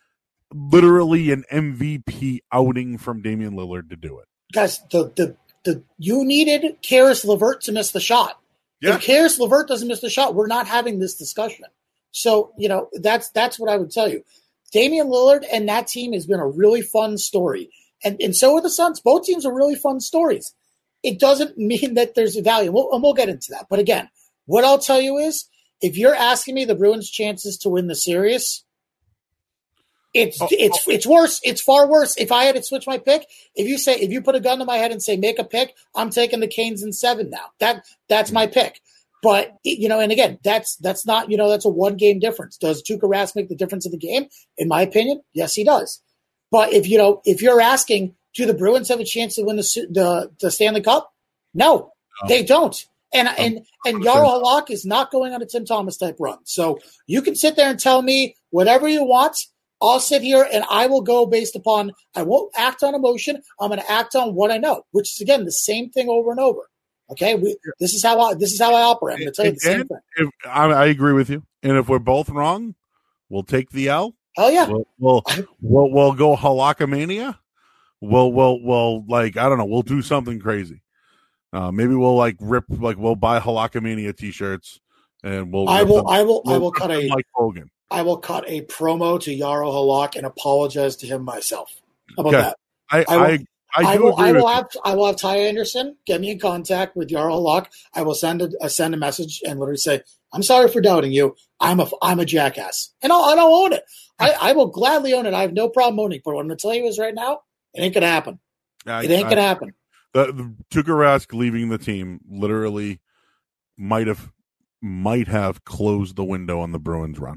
literally an M V P outing from Damian Lillard to do it.
Guys, the the the you needed Karis LeVert to miss the shot.
Yeah.
If Karis LeVert doesn't miss the shot, we're not having this discussion. So, you know, that's that's what I would tell you. Damian Lillard and that team has been a really fun story. And and so are the Suns. Both teams are really fun stories. It doesn't mean that there's a value. We'll, and we'll get into that. But again, what I'll tell you is, if you're asking me the Bruins' chances to win the series, it's oh, it's oh. it's worse. It's far worse. If I had to switch my pick, if you say if you put a gun to my head and say make a pick, I'm taking the Canes in seven now. That that's my pick. But you know, and again, that's that's not you know that's a one game difference. Does Tuukka Rask make the difference in the game? In my opinion, yes, he does. But if you know if you're asking, do the Bruins have a chance to win the the, the Stanley Cup? No, oh. they don't. And oh. and and Jaro Halak is not going on a Tim Thomas type run. So you can sit there and tell me whatever you want. I'll sit here and I will go based upon, I won't act on emotion. I'm going to act on what I know, which is, again, the same thing over and over. Okay? We, this is how I, this is how I operate. I'm going to tell you the same thing.
If, I, I agree with you. And if we're both wrong, we'll take the L.
Hell yeah.
We'll, we'll, we'll, we'll go Halakamania. We'll, we'll, we'll, like, I don't know, we'll do something crazy. Uh, maybe we'll, like, rip, like, we'll buy Halakamania t-shirts and we'll,
I will,
them,
I will,
we'll
I will cut a,
like Hogan.
I will cut a promo to Jaro Halak and apologize to him myself. How about
okay.
that?
I I,
will,
I, I,
I will, I will
you.
have I will have Ty Anderson get me in contact with Jaro Halak. I will send a, a send a message and literally say, "I'm sorry for doubting you. I'm a I'm a jackass," and I'll and I'll own it. I, I will gladly own it. I have no problem owning it. But what I'm going to tell you is right now, it ain't gonna happen.
I,
it ain't
I,
gonna happen.
The, the Tuukka Rask leaving the team literally might have might have closed the window on the Bruins run.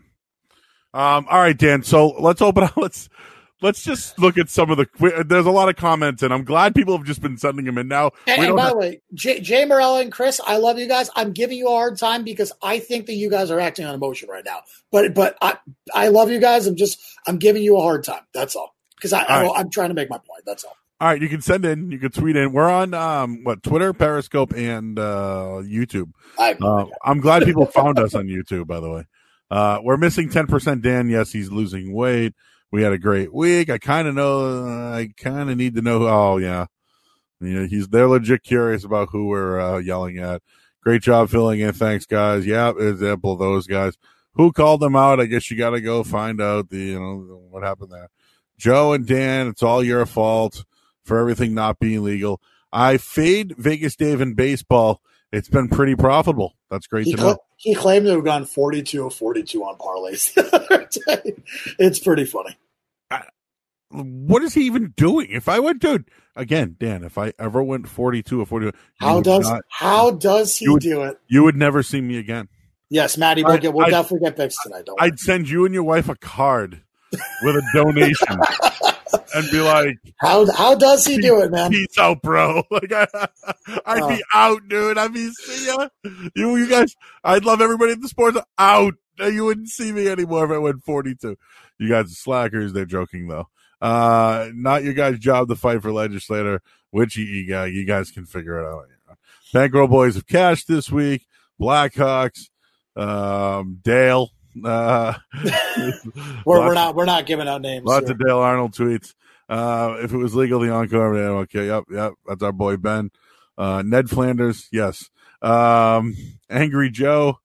Um, all right, Dan. So let's open up. Let's let's just look at some of the. There's a lot of comments, and I'm glad people have just been sending them in now.
And,
we
and
don't
by
have-
the way, Jay, Jay Morella and Chris, I love you guys. I'm giving you a hard time because I think that you guys are acting on emotion right now. But but I I love you guys. I'm just I'm giving you a hard time. That's all. Because I, I right. I'm trying to make my point. That's all.
All right, you can send in, you can tweet in. We're on um what Twitter, Periscope, and uh, YouTube. Uh, I'm glad people found us on YouTube. By the way. Uh, we're missing ten percent Dan. Yes, he's losing weight. We had a great week. I kind of know, uh, I kind of need to know. Oh, yeah. You know, he's, they're legit curious about who we're uh, yelling at. Great job filling in. Thanks, guys. Yeah, example of those guys. Who called them out? I guess you got to go find out the, you know, what happened there. Joe and Dan, it's all your fault for everything not being legal. I fade Vegas Dave in baseball. It's been pretty profitable. That's great
he
to
cl-
know.
He claimed to have gone forty-two of forty-two on parlays. It's pretty funny.
I, what is he even doing? If I went to, again, Dan, if I ever went forty-two or forty-two,
how does not, how does he
would,
do it?
You would never see me again.
Yes, Maddie, we'll, get, we'll definitely get picks tonight. Don't
I'd
worry.
send you and your wife a card with a donation. And be like,
how how does he do it, man?
Peace out, bro. Like I, I'd uh, be out, dude. I'd be see ya. You, you guys. I'd love everybody at the sports out. You wouldn't see me anymore if I went forty-two. You guys are slackers. They're joking though. Uh, not your guys' job to fight for legislator. Which you, you guys, you guys can figure it out. Bankroll boys have cashed this week. Blackhawks. Um, Dale. Uh,
we're, we're not we're not giving out names.
Lots
here.
of Dale Arnold tweets. Uh, if it was legal, the encore. Yeah, okay, yep, yep. That's our boy Ben. Uh, Ned Flanders, yes. Um, Angry Joe.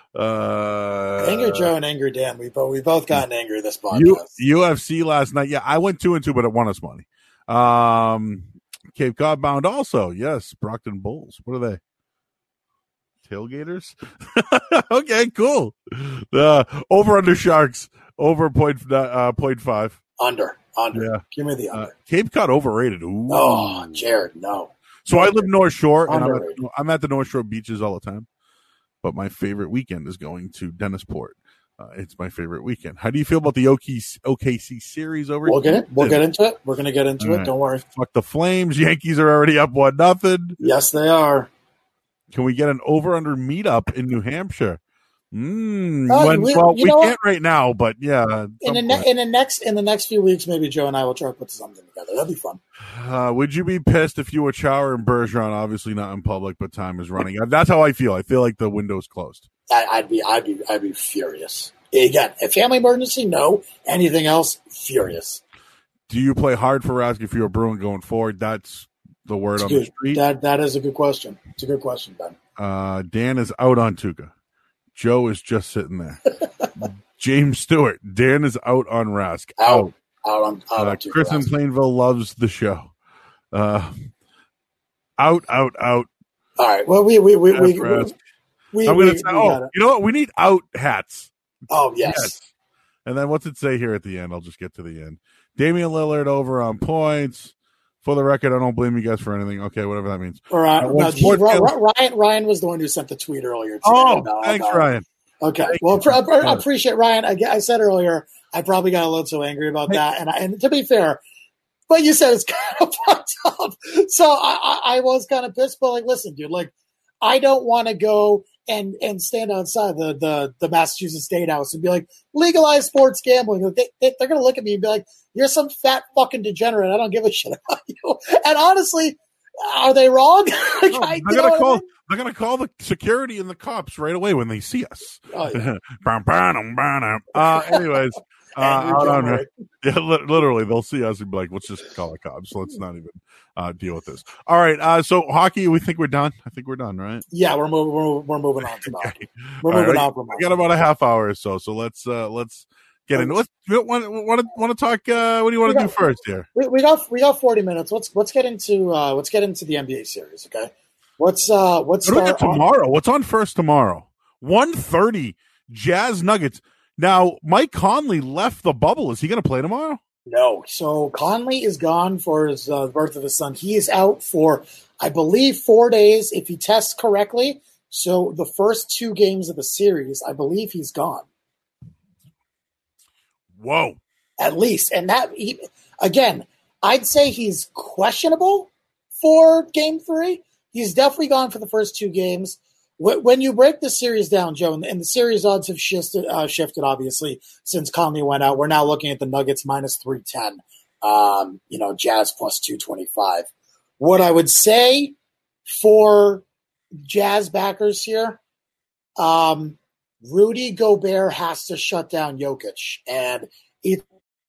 Uh,
Angry Joe and Angry Dan. We both we both gotten angry this podcast.
U- U F C last night. Yeah, I went two and two, but it won us money. Um, Cape Cod bound also. Yes, Brockton Bulls. What are they? Tailgaters. Okay, cool. Uh, over under Sharks. Over point uh, point five.
Under. Under.
Yeah.
Give me the under.
Uh, Cape Cod overrated. Ooh.
Oh, Jared, no.
So I live North Shore, and I'm at,
Underrated.
I'm at the North Shore beaches all the time. But my favorite weekend is going to Dennisport. Uh, it's my favorite weekend. How do you feel about the O K C, O K C series over
We'll
here?
get it. We'll get into it. We're going to get into
All
it.
right.
Don't worry.
Fuck the Flames. Yankees are already up one nothing.
Yes, they are.
Can we get an over under meetup in New Hampshire? Mm,
Oh,
when,
we-
well,
you
we
know
can't right now, but yeah. at
In
some
the, ne-
point.
in the next in the next few weeks, maybe Joe and I will try to put something together. That'd be fun.
Uh, would you be pissed if you were Chauer and Bergeron? Obviously not in public, but time is running. That's how I feel. I feel like the window's closed.
I, I'd be I'd be I'd be furious. Again, a family emergency, no. Anything else, furious.
Do you play hard for Rask if you're a Bruin going forward? That's the word
It's
on
good.
the street.
That That is a good question. It's a good question, Ben.
Uh, Dan is out on Tuca. Joe is just sitting there. James Stewart. Dan is out on Rask.
Out. Out on, out
uh,
on Tuca
Chris in
Rask.
Plainville loves the show. Uh, out, out, out.
All right. Well, we we we we, we,
Rask.
we,
I'm
we,
going to say,
we
oh,
gotta-
you know what? We need out hats.
oh yes.
Yes. And then what's it say here at the end? I'll just get to the end. Damian Lillard over on points. For the record, I don't blame you guys for anything. Okay, whatever that means.
All right.
Uh, when
No, he,
sports
Ry-
gets-
Ryan Ryan was the one who sent the tweet earlier. Today
oh,
about-
thanks,
about-
Ryan.
Okay.
Thank
well,
you.
I, I, I appreciate Ryan. I, I said earlier, I probably got a little too angry about
Hey.
that, and I, and to be fair, but you said it's kind of fucked up. So I, I, I was kind of pissed, but like, listen, dude, like, I don't want to go and and stand outside the, the the Massachusetts State House and be like, legalize sports gambling. They, they, they're going to look at me and be like, you're some fat fucking degenerate. I don't give a shit about you. And honestly, are they wrong? Like,
No,
I-
they're
you know
gonna
what I
call.
mean?
They're gonna call the security and the cops right away when they see us.
Oh, yeah.
Bam, bam, bam. uh, anyways, uh,
Andrew
out on-
Gilmore.
yeah, li- literally, they'll see us and be like, "Let's just call the cops. Let's not even uh, deal with this." All right. Uh, so hockey, we think we're done. I think we're done, right?
Yeah, we're moving. We're, we're moving on from hockey. We're
All
moving
right,
on from
We
hockey.
got about a half hour or so, so let's uh, let's get into. Let's want want to want to talk. Uh, what do you want to do first here?
We, we got we got forty minutes. Let's let's get into uh, let's get into the N B A series. Okay, what's uh what's
What do we
our,
got tomorrow? What's on first tomorrow? one thirty Jazz Nuggets. Now, Mike Conley left the bubble. Is he going to play tomorrow?
No. So Conley is gone for his uh, birth of his son. He is out for, I believe, four days if he tests correctly. So the first two games of the series, I believe he's gone.
Whoa.
At least. And that, he, again, I'd say he's questionable for game three. He's definitely gone for the first two games. When you break the series down, Joe, and the series odds have shifted, uh, shifted obviously, since Conley went out. We're now looking at the Nuggets minus three ten, um, you know, Jazz plus two twenty-five. What I would say for Jazz backers here, um, Rudy Gobert has to shut down Jokic. And it's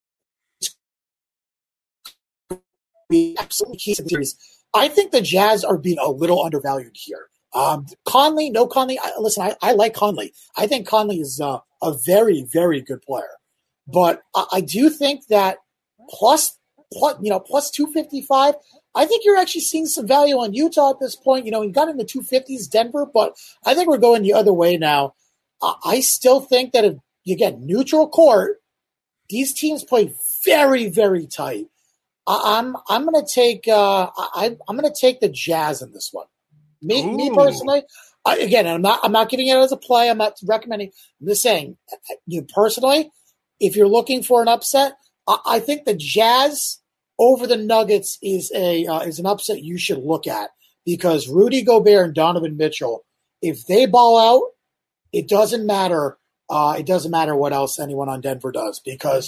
absolutely key to the series. I think the Jazz are being a little undervalued here. Um, Conley, no Conley. I, listen, I, I like Conley. I think Conley is uh, a very, very good player. But I, I do think that plus, plus, you know, plus two fifty-five, I think you're actually seeing some value on Utah at this point. You know, you got in the two fifties, Denver, but I think we're going the other way now. I, I still think that if you get neutral court, these teams play very, very tight. I, I'm I'm going to take uh, I, I'm going to take the Jazz in this one. Me, me
Ooh.
personally, I, again, I'm not. I'm not giving it as a play. I'm not recommending. I'm just saying, you personally, if you're looking for an upset, I, I think the Jazz over the Nuggets is a uh, is an upset you should look at because Rudy Gobert and Donovan Mitchell, if they ball out, it doesn't matter. Uh, it doesn't matter what else anyone on Denver does because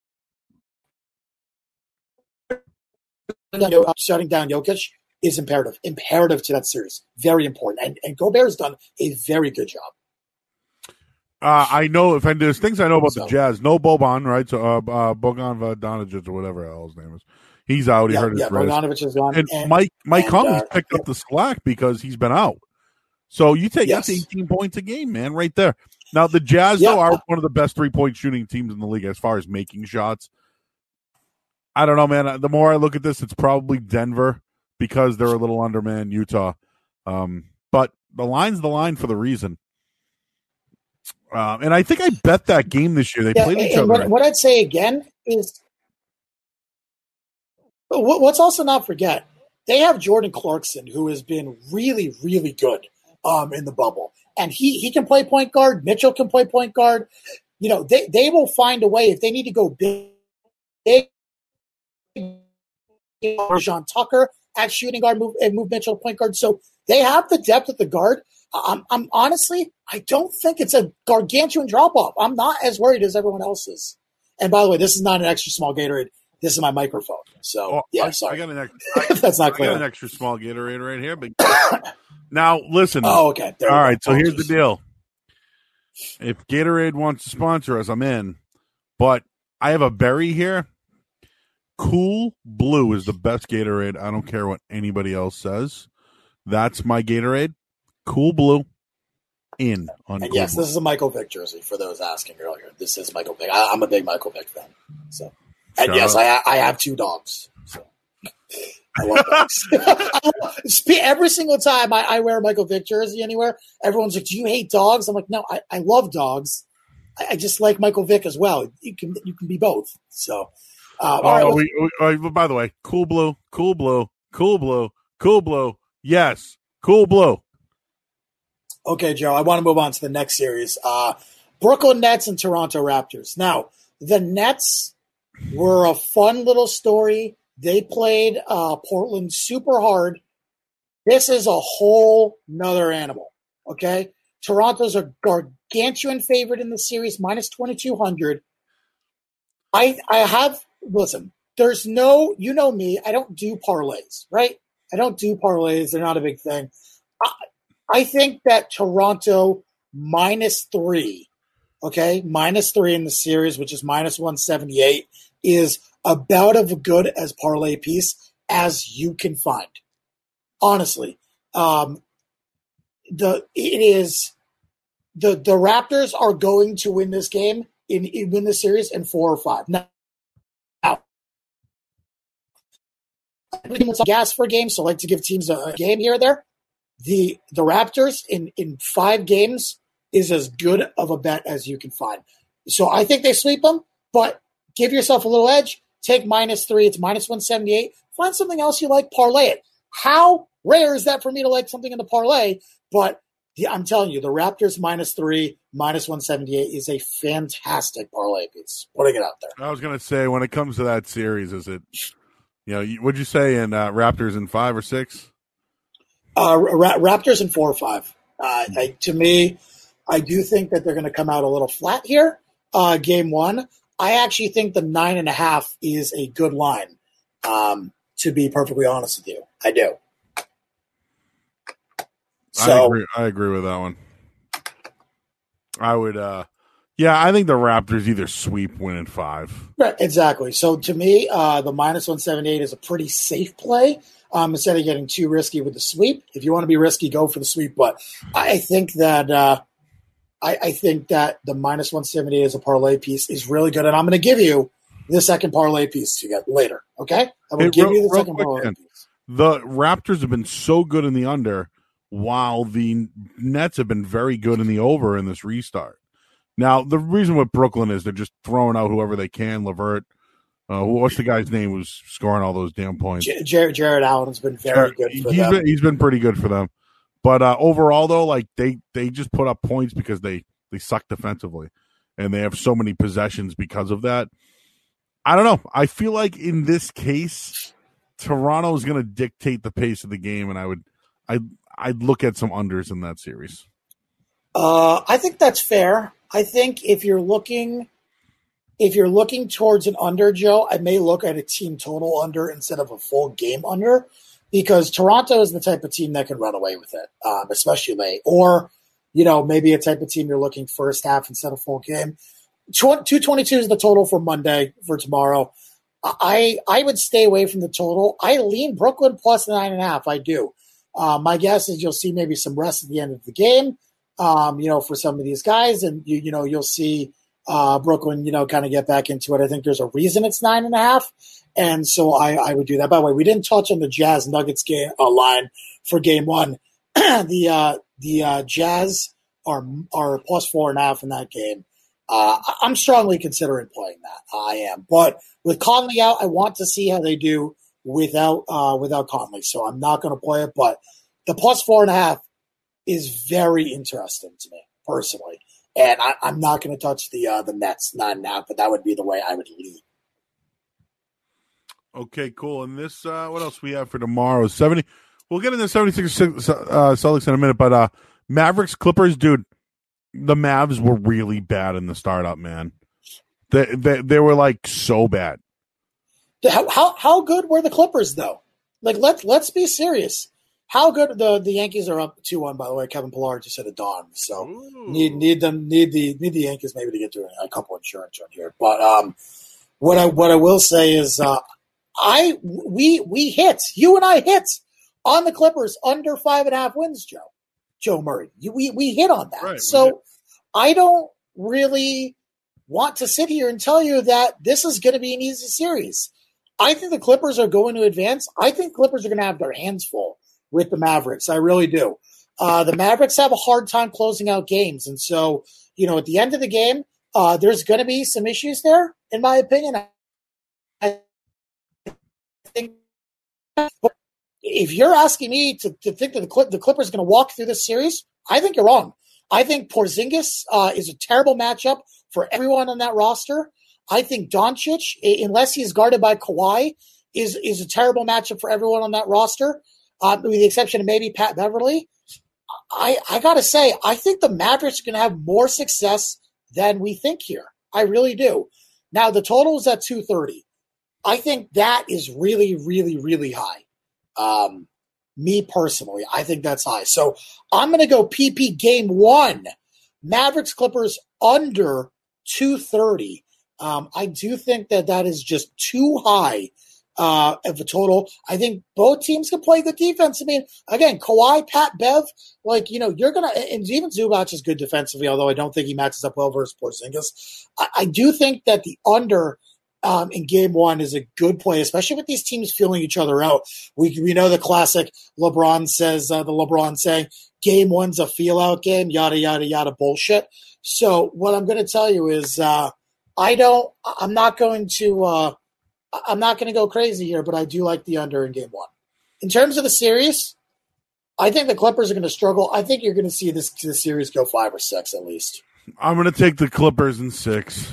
shutting down Jokic is imperative, imperative to that series. Very important. And, and Gobert has done a very good job.
Uh, I know if and there's things I know about
So-
the Jazz. No Boban, right? So uh, uh, Bogan Bogdanovic or whatever the hell his name is. He's out. He
Yeah,
hurt his
yeah,
wrist.
Bogdanovic is gone.
And,
And,
Mike Mike
and,
Conley's
uh,
picked up the slack because he's been out. So you take
Yes.
that's eighteen points a game, man, right there. Now the Jazz
Yeah.
though are one of the best three point shooting teams in the league as far as making shots. I don't know, man. The more I look at this, it's probably Denver because they're a little undermanned. Utah, um, but the line's the line for the reason. Um, and I think I bet that game this year. They
yeah,
played each
and
other.
what, what I'd say again is what- what's also not forget, they have Jordan Clarkson, who has been really, really good um, in the bubble. And he, he can play point guard. Mitchell can play point guard. You know, they, they will find a way if they need to go big. big Rajon Tucker at shooting guard, move, and move Mitchell point guard. So they have the depth at the guard. I'm, I'm honestly, I don't think it's a gargantuan drop off. I'm not as worried as everyone else is. And by the way, this is not an extra small Gatorade. This is my microphone. So
Oh,
yeah,
I,
sorry.
I got an extra.
That's not
I
clear.
got an extra small Gatorade right here. But now listen.
Oh, okay. There we
All
go.
right. So here's the
Apologies.
deal. If Gatorade wants to sponsor us, I'm in. But I have a berry here. Cool Blue is the best Gatorade. I don't care what anybody else says. That's my Gatorade. Cool Blue. In on
and
cool
yes,
Blue.
This is a Michael Vick jersey for those asking earlier. This is Michael Vick. I, I'm a big Michael Vick fan. So, and
Shout
yes,
out.
I I have two dogs. So I love dogs. Every single time I, I wear a Michael Vick jersey anywhere, everyone's like, "Do you hate dogs?" I'm like, "No, I, I love dogs. I, I just like Michael Vick as well. You can you can be both." So, uh, all right.
Oh,
let's-
we, we, uh, by the way, Cool Blue, Cool Blue, Cool Blue, Cool Blue. Yes, Cool Blue.
Okay, Joe, I want to move on to the next series. Uh, Brooklyn Nets and Toronto Raptors. Now, the Nets were a fun little story. They played uh, Portland super hard. This is a whole nother animal, okay? Toronto's a gargantuan favorite in the series, minus twenty-two hundred. I I have, listen, there's no, you know me, I don't do parlays, right? I don't do parlays. They're not a big thing. I, I think that Toronto minus three, okay, minus three in the series, which is minus one seventy-eight, is about as good as parlay piece as you can find. Honestly, um, the it is the the Raptors are going to win this game in, in win the series in four or five. Now, now it's gas for a game, so I like to give teams a, a game here or there. The the Raptors in, in five games is as good of a bet as you can find. So I think they sweep them, but give yourself a little edge. Take minus three. It's minus one seventy-eight. Find something else you like, parlay it. How rare is that for me to like something in the parlay? But the, I'm telling you, the Raptors minus three, minus one seventy-eight is a fantastic parlay piece. Putting it out there.
I was going to say, when it comes to that series, is it, you know, what'd you say in uh, Raptors in five or six?
Uh, Ra- Raptors in four or five. Uh, I, to me, I do think that they're going to come out a little flat here. Uh, game one, I actually think the nine and a half is a good line. Um, to be perfectly honest with you, I do. So,
I agree. I agree with that one. I would, uh, yeah, I think the Raptors either sweep, win in five.
Right, exactly. So to me, uh, the minus one seventy-eight is a pretty safe play. Um, instead of getting too risky with the sweep, if you want to be risky, go for the sweep. But I think that uh, I, I think that the minus one seventy as a parlay piece is really good, and I'm going to give you the second parlay piece to get later. Okay, I will
Hey,
give
real-
you the
real
second
quick,
parlay
then.
piece.
The Raptors have been so good in the under, while the Nets have been very good in the over in this restart. Now, the reason with Brooklyn is they're just throwing out whoever they can. LeVert, uh, what's the guy's name who's scoring all those damn points?
J- Jared, Jared Allen has been very good for
he's
them.
Been, he's been pretty good for them. But uh, overall, though, like they, they just put up points because they, they suck defensively. And they have so many possessions because of that. I don't know. I feel like in this case, Toronto is going to dictate the pace of the game, and I would I I'd look at some unders in that series.
Uh, I think that's fair. I think if you're looking if you're looking towards an under, Joe, I may look at a team total under instead of a full game under, because Toronto is the type of team that can run away with it, um, especially late. Or, you know, maybe a type of team you're looking first half instead of full game. two twenty-two is the total for Monday, for tomorrow. I I would stay away from the total. I lean Brooklyn plus nine and a half. I do. Uh, my guess is you'll see maybe some rest at the end of the game, um, you know, for some of these guys, and you you know you'll see uh, Brooklyn, you know, kind of get back into it. I think there's a reason it's nine and a half, and so I, I would do that. By the way, we didn't touch on the Jazz Nuggets game uh, line for game one. the uh, the uh, Jazz are are plus four and a half in that game. Uh, I'm strongly considering playing that. I am, but with Conley out, I want to see how they do without uh, without Conley. So I'm not going to play it. But the plus four and a half is very interesting to me personally, and I, I'm not going to touch the uh, the Nets nine and a half. But that would be the way I would lead.
Okay, cool. And this, uh, what else we have for tomorrow? seventy. We'll get into seventy-six uh, Celtics in a minute, but uh, Mavericks Clippers, dude. The Mavs were really bad in the startup, man. They they they were like so bad.
How how how good were the Clippers though? Like let's let's be serious. how good the, the Yankees are up two one. By the way, Kevin Pillar just hit a dawn, so
Ooh.
need need them need the need the Yankees maybe to get to a, a couple insurance on here. But um, what I what I will say is, uh, I we we hit you and I hit on the Clippers under five and a half wins, Joe. Joe Murray, you, we we hit on that.
Right,
so I don't really want to sit here and tell you that this is going to be an easy series. I think the Clippers are going to advance. I think Clippers are going to have their hands full with the Mavericks. I really do. Uh, the Mavericks have a hard time closing out games. And so, you know, at the end of the game, uh, there's going to be some issues there, in my opinion. I think if you're asking me to, to think that the, Clip, the Clippers are going to walk through this series, I think you're wrong. I think Porzingis uh, is a terrible matchup for everyone on that roster. I think Doncic, unless he's guarded by Kawhi, is is a terrible matchup for everyone on that roster, uh, with the exception of maybe Pat Beverly. I, I got to say, I think the Mavericks are going to have more success than we think here. I really do. Now, the total is at two thirty. I think that is really, really, really high. Um, me personally, I think that's high. So I'm going to go P P game one, Mavericks Clippers under two thirty. Um, I do think that that is just too high uh, of a total. I think both teams can play good defense. I mean, again, Kawhi, Pat, Bev, like, you know, you're going to – and even Zubac is good defensively, although I don't think he matches up well versus Porzingis. I, I do think that the under um, in game one is a good play, especially with these teams feeling each other out. We we know the classic LeBron says, uh, the LeBron saying, game one's a feel-out game, yada, yada, yada bullshit. So what I'm going to tell you is uh, – I don't, I'm not going to, uh, I'm not going to go crazy here, but I do like the under in game one. In terms of the series, I think the Clippers are going to struggle. I think you're going to see this, this series go five or six at least.
I'm going to take the Clippers in six.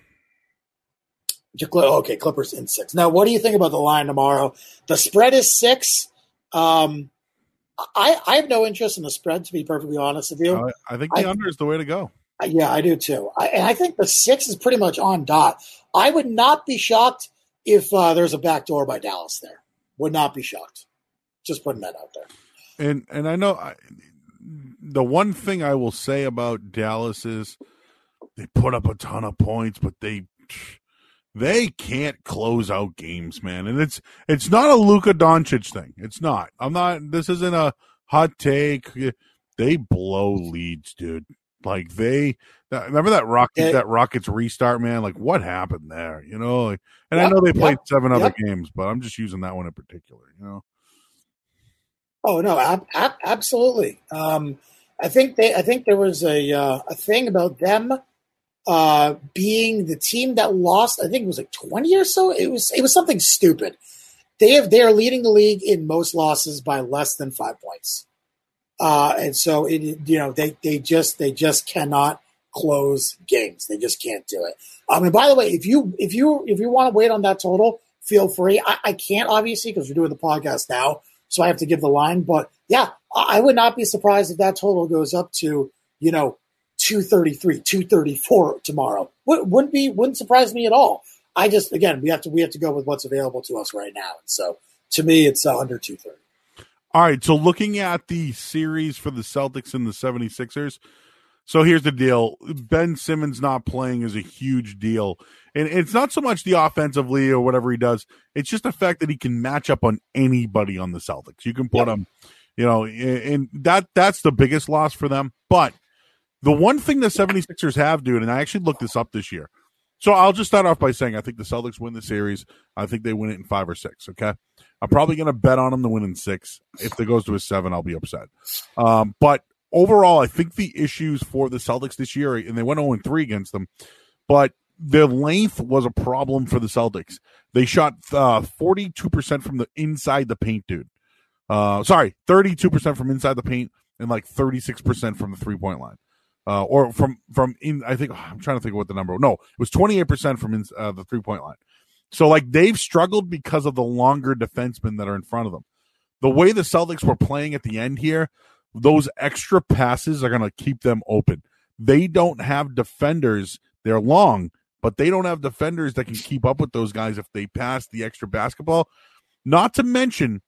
Okay, Clippers in six. Now, what do you think about the line tomorrow? The spread is six. Um, I, I have no interest in the spread, to be perfectly honest with you.
Uh, I think the I, under is the way to go.
Yeah, I do too. I, and I think the six is pretty much on dot. I would not be shocked if uh, there's a backdoor by Dallas there. Would not be shocked. Just putting that out there.
And and I know I, the one thing I will say about Dallas is they put up a ton of points, but they they can't close out games, man. And it's it's not a Luka Doncic thing. It's not. I'm not. This isn't a hot take. They blow leads, dude. Like they remember that Rockets, that Rockets restart, man. Like what happened there, you know? Like, and yep, I know they played yep, seven other yep. games, but I'm just using that one in particular, you know.
Oh no, ab- ab- absolutely. Um, I think they, I think there was a uh, a thing about them uh, being the team that lost. I think it was like twenty or so. It was it was something stupid. They have they are leading the league in most losses by less than five points. Uh, and so it, you know, they, they just, they just cannot close games. They just can't do it. I mean, by the way, if you, if you, if you want to wait on that total, feel free. I, I can't obviously because we're doing the podcast now, so I have to give the line, but yeah, I would not be surprised if that total goes up to, you know, two thirty-three, two thirty-four tomorrow. Wouldn't be, wouldn't surprise me at all. I just, again, we have to, we have to go with what's available to us right now. And so to me, it's uh, under two thirty.
All right, so looking at the series for the Celtics and the seventy-sixers, so here's the deal. Ben Simmons not playing is a huge deal. And it's not so much the offensively or whatever he does. It's just the fact that he can match up on anybody on the Celtics. You can put yep. him, you know, and that that's the biggest loss for them. But the one thing the seventy-sixers have, dude, and I actually looked this up this year. So I'll just start off by saying I think the Celtics win the series. I think they win it in five or six, okay? I'm probably going to bet on them to win in six. If it goes to a seven, I'll be upset. Um, but overall, I think the issues for the Celtics this year, and they went oh and three against them, but their length was a problem for the Celtics. They shot uh, forty-two percent from the inside the paint, dude. Uh, sorry, thirty-two percent from inside the paint and like thirty-six percent from the three-point line. Uh, or from, from in, I think, I'm trying to think of what the number was. No, it was twenty-eight percent from in, uh, the three-point line. So, like, they've struggled because of the longer defensemen that are in front of them. The way the Celtics were playing at the end here, those extra passes are going to keep them open. They don't have defenders. They're long, but they don't have defenders that can keep up with those guys if they pass the extra basketball. Not to mention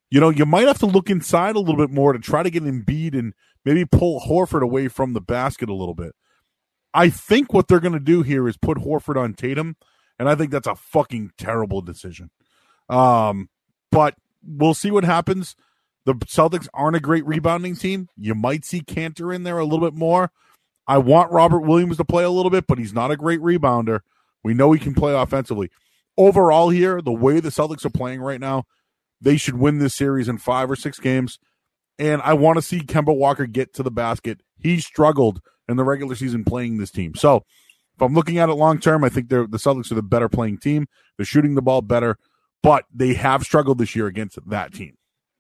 you know, you might have to look inside a little bit more to try to get Embiid and maybe pull Horford away from the basket a little bit. I think what they're going to do here is put Horford on Tatum, and I think that's a fucking terrible decision. Um, but we'll see what happens. The Celtics aren't a great rebounding team. You might see Cantor in there a little bit more. I want Robert Williams to play a little bit, but he's not a great rebounder. We know he can play offensively. Overall here, the way the Celtics are playing right now, they should win this series in five or six games. And I want to see Kemba Walker get to the basket. He struggled in the regular season playing this team. So if I'm looking at it long term, I think they're, the Celtics are the better playing team. They're shooting the ball better, but they have struggled this year against that team.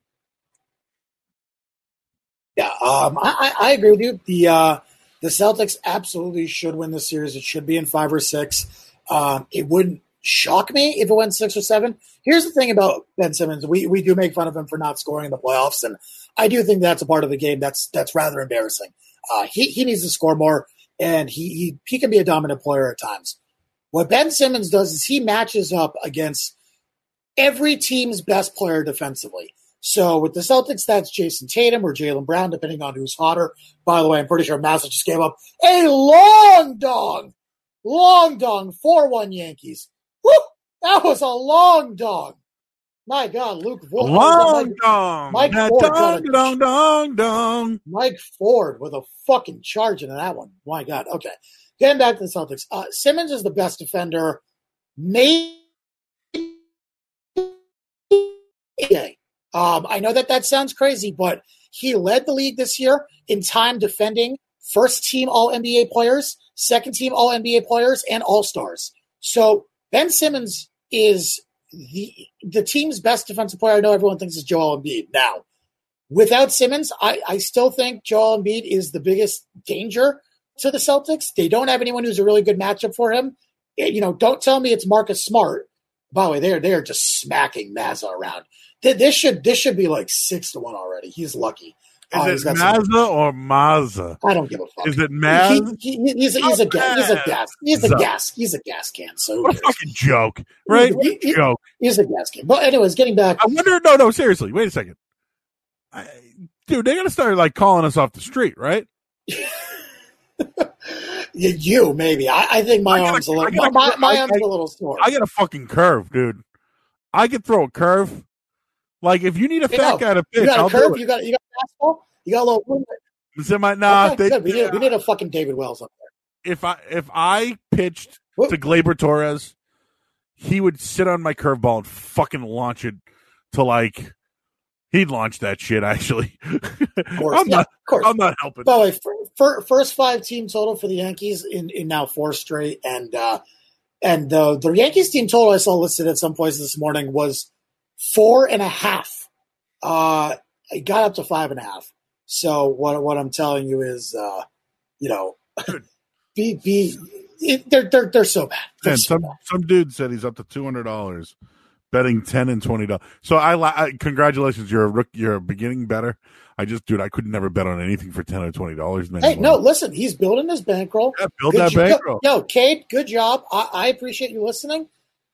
Yeah, um, I, I agree with you. The uh, the Celtics absolutely should win this series. It should be in five or six. Um, it wouldn't shock me if it went six or seven. Here's the thing about Ben Simmons. We we do make fun of him for not scoring in the playoffs, and I do think that's a part of the game that's that's rather embarrassing. Uh, he, he needs to score more, and he, he he can be a dominant player at times. What Ben Simmons does is he matches up against every team's best player defensively. So with the Celtics, that's Jason Tatum or Jaylen Brown, depending on who's hotter. By the way, I'm pretty sure Massa just gave up a long dong. Long dong, four one Yankees. Woo! That was a long dong. My God, Luke Voigt.
Long dong.
Mike
That
Ford.
dong, dong, dong, dong.
Mike Ford with a fucking charge into that one. My God. Okay. Getting back to the Celtics. Uh, Simmons is the best defender. Maybe. Um, I know that that sounds crazy, but he led the league this year in time defending first team All N B A players, second team All N B A players, and All Stars. So Ben Simmons is the the team's best defensive player. I know everyone thinks is Joel Embiid. Now, without Simmons, I, I still think Joel Embiid is the biggest danger to the Celtics. They don't have anyone who's a really good matchup for him. You know, don't tell me it's Marcus Smart. By the way, they're they're just smacking Mazza around. This should this should be like six to one already. He's lucky.
Is
uh,
it Mazza some, or Mazza?
I don't give a fuck.
Is it Maz?
He, he, he's, a, he's, a, gas, he's a gas. He's a gas. He's a gas can. So
what a fucking joke, right?
He, he,
joke.
He's a gas can. But anyways, getting back.
I wonder. No, no, seriously. Wait a second, I, dude. They gotta start like calling us off the street, right?
You maybe. I, I think my I arms gotta, a little. Gotta, my my I, arms I, a little sore.
I got a fucking curve, dude. I could throw a curve. Like if you need a fat hey, no, guy to pitch,
you got a
I'll
curve.
Do it.
You got you got a fastball. You got a little.
Is it my nah?
Okay,
they,
we, need, we need a fucking David Wells up there.
If I if I pitched Whoop. to Gleyber Torres, he would sit on my curveball and fucking launch it to like. He'd launch that shit, actually.
Of course.
I'm,
yeah,
not,
of course.
I'm not helping.
By the way, for, for, first five team total for the Yankees in, in now four straight. And uh, and the, the Yankees team total I saw listed at some places this morning was four and a half. Uh, it got up to five and a half. So what what I'm telling you is, uh, you know, be be it, they're they're they're so bad. They're
and
so
some
bad.
some dude said he's up to two hundred dollars. Betting ten and twenty dollars. So I, I congratulations, you're a rook, you're a beginning better. I just, dude, I could never bet on anything for ten or twenty dollars.
Hey, no, listen, he's building his bankroll.
Yeah, build
good
that
jo-
bankroll.
Yo, Cade, good job. I, I appreciate you listening.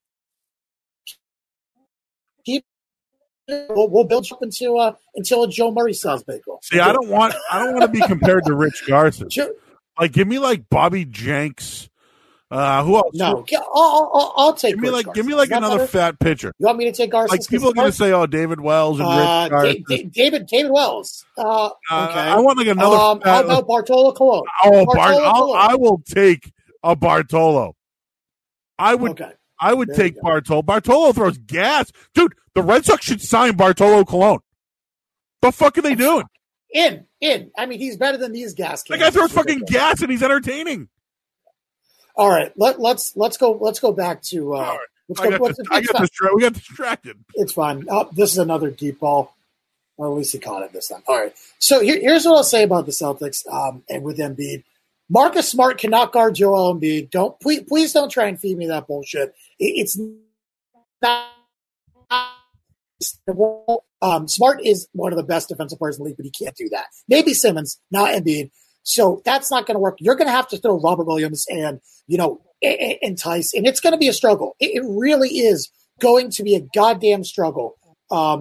Keep, we'll, we'll build you up into uh, until a Joe Murray size bankroll.
See, I don't want, I don't want to be compared to Rich Garson.
Sure.
Like, give me like Bobby Jenks. Uh, who else?
No, I'll, I'll, I'll take.
Give me
Rich
like,
Garson.
give me like
Is that
another
better?
fat pitcher.
You want me to take Garson?
Like people are going to say, "Oh, David Wells and
uh,
Rich Garson."
Da- Da- David David Wells. Uh, okay.
Uh, I want like another.
Um,
fat,
how about Bartolo Colon?
Oh,
Bartolo
Bart,
Colon.
I will take a Bartolo. I would.
Okay.
I would
There
take
you go.
Bartolo. Bartolo throws gas, dude. The Red Sox should sign Bartolo Colon. The fuck are they doing?
In in. I mean, he's better than these gas
The
cans.
guy throws fucking gas and he's entertaining.
All right, let, let's let's go let's go back to. Uh,
All right.
let's
I
go,
got,
let's,
dis- I
it's
got
fine.
distra- we got distracted.
It's fine. Oh, this is another deep ball. Or at least he caught it this time. All right. So here, here's what I'll say about the Celtics um, and with Embiid. Marcus Smart cannot guard Joel Embiid. Don't please, please don't try and feed me that bullshit. It, it's not. Um, Smart is one of the best defensive players in the league, but he can't do that. Maybe Simmons, not Embiid. So that's not going to work. You're going to have to throw Robert Williams and, you know, entice, and it's going to be a struggle. It, it really is going to be a goddamn struggle. Um,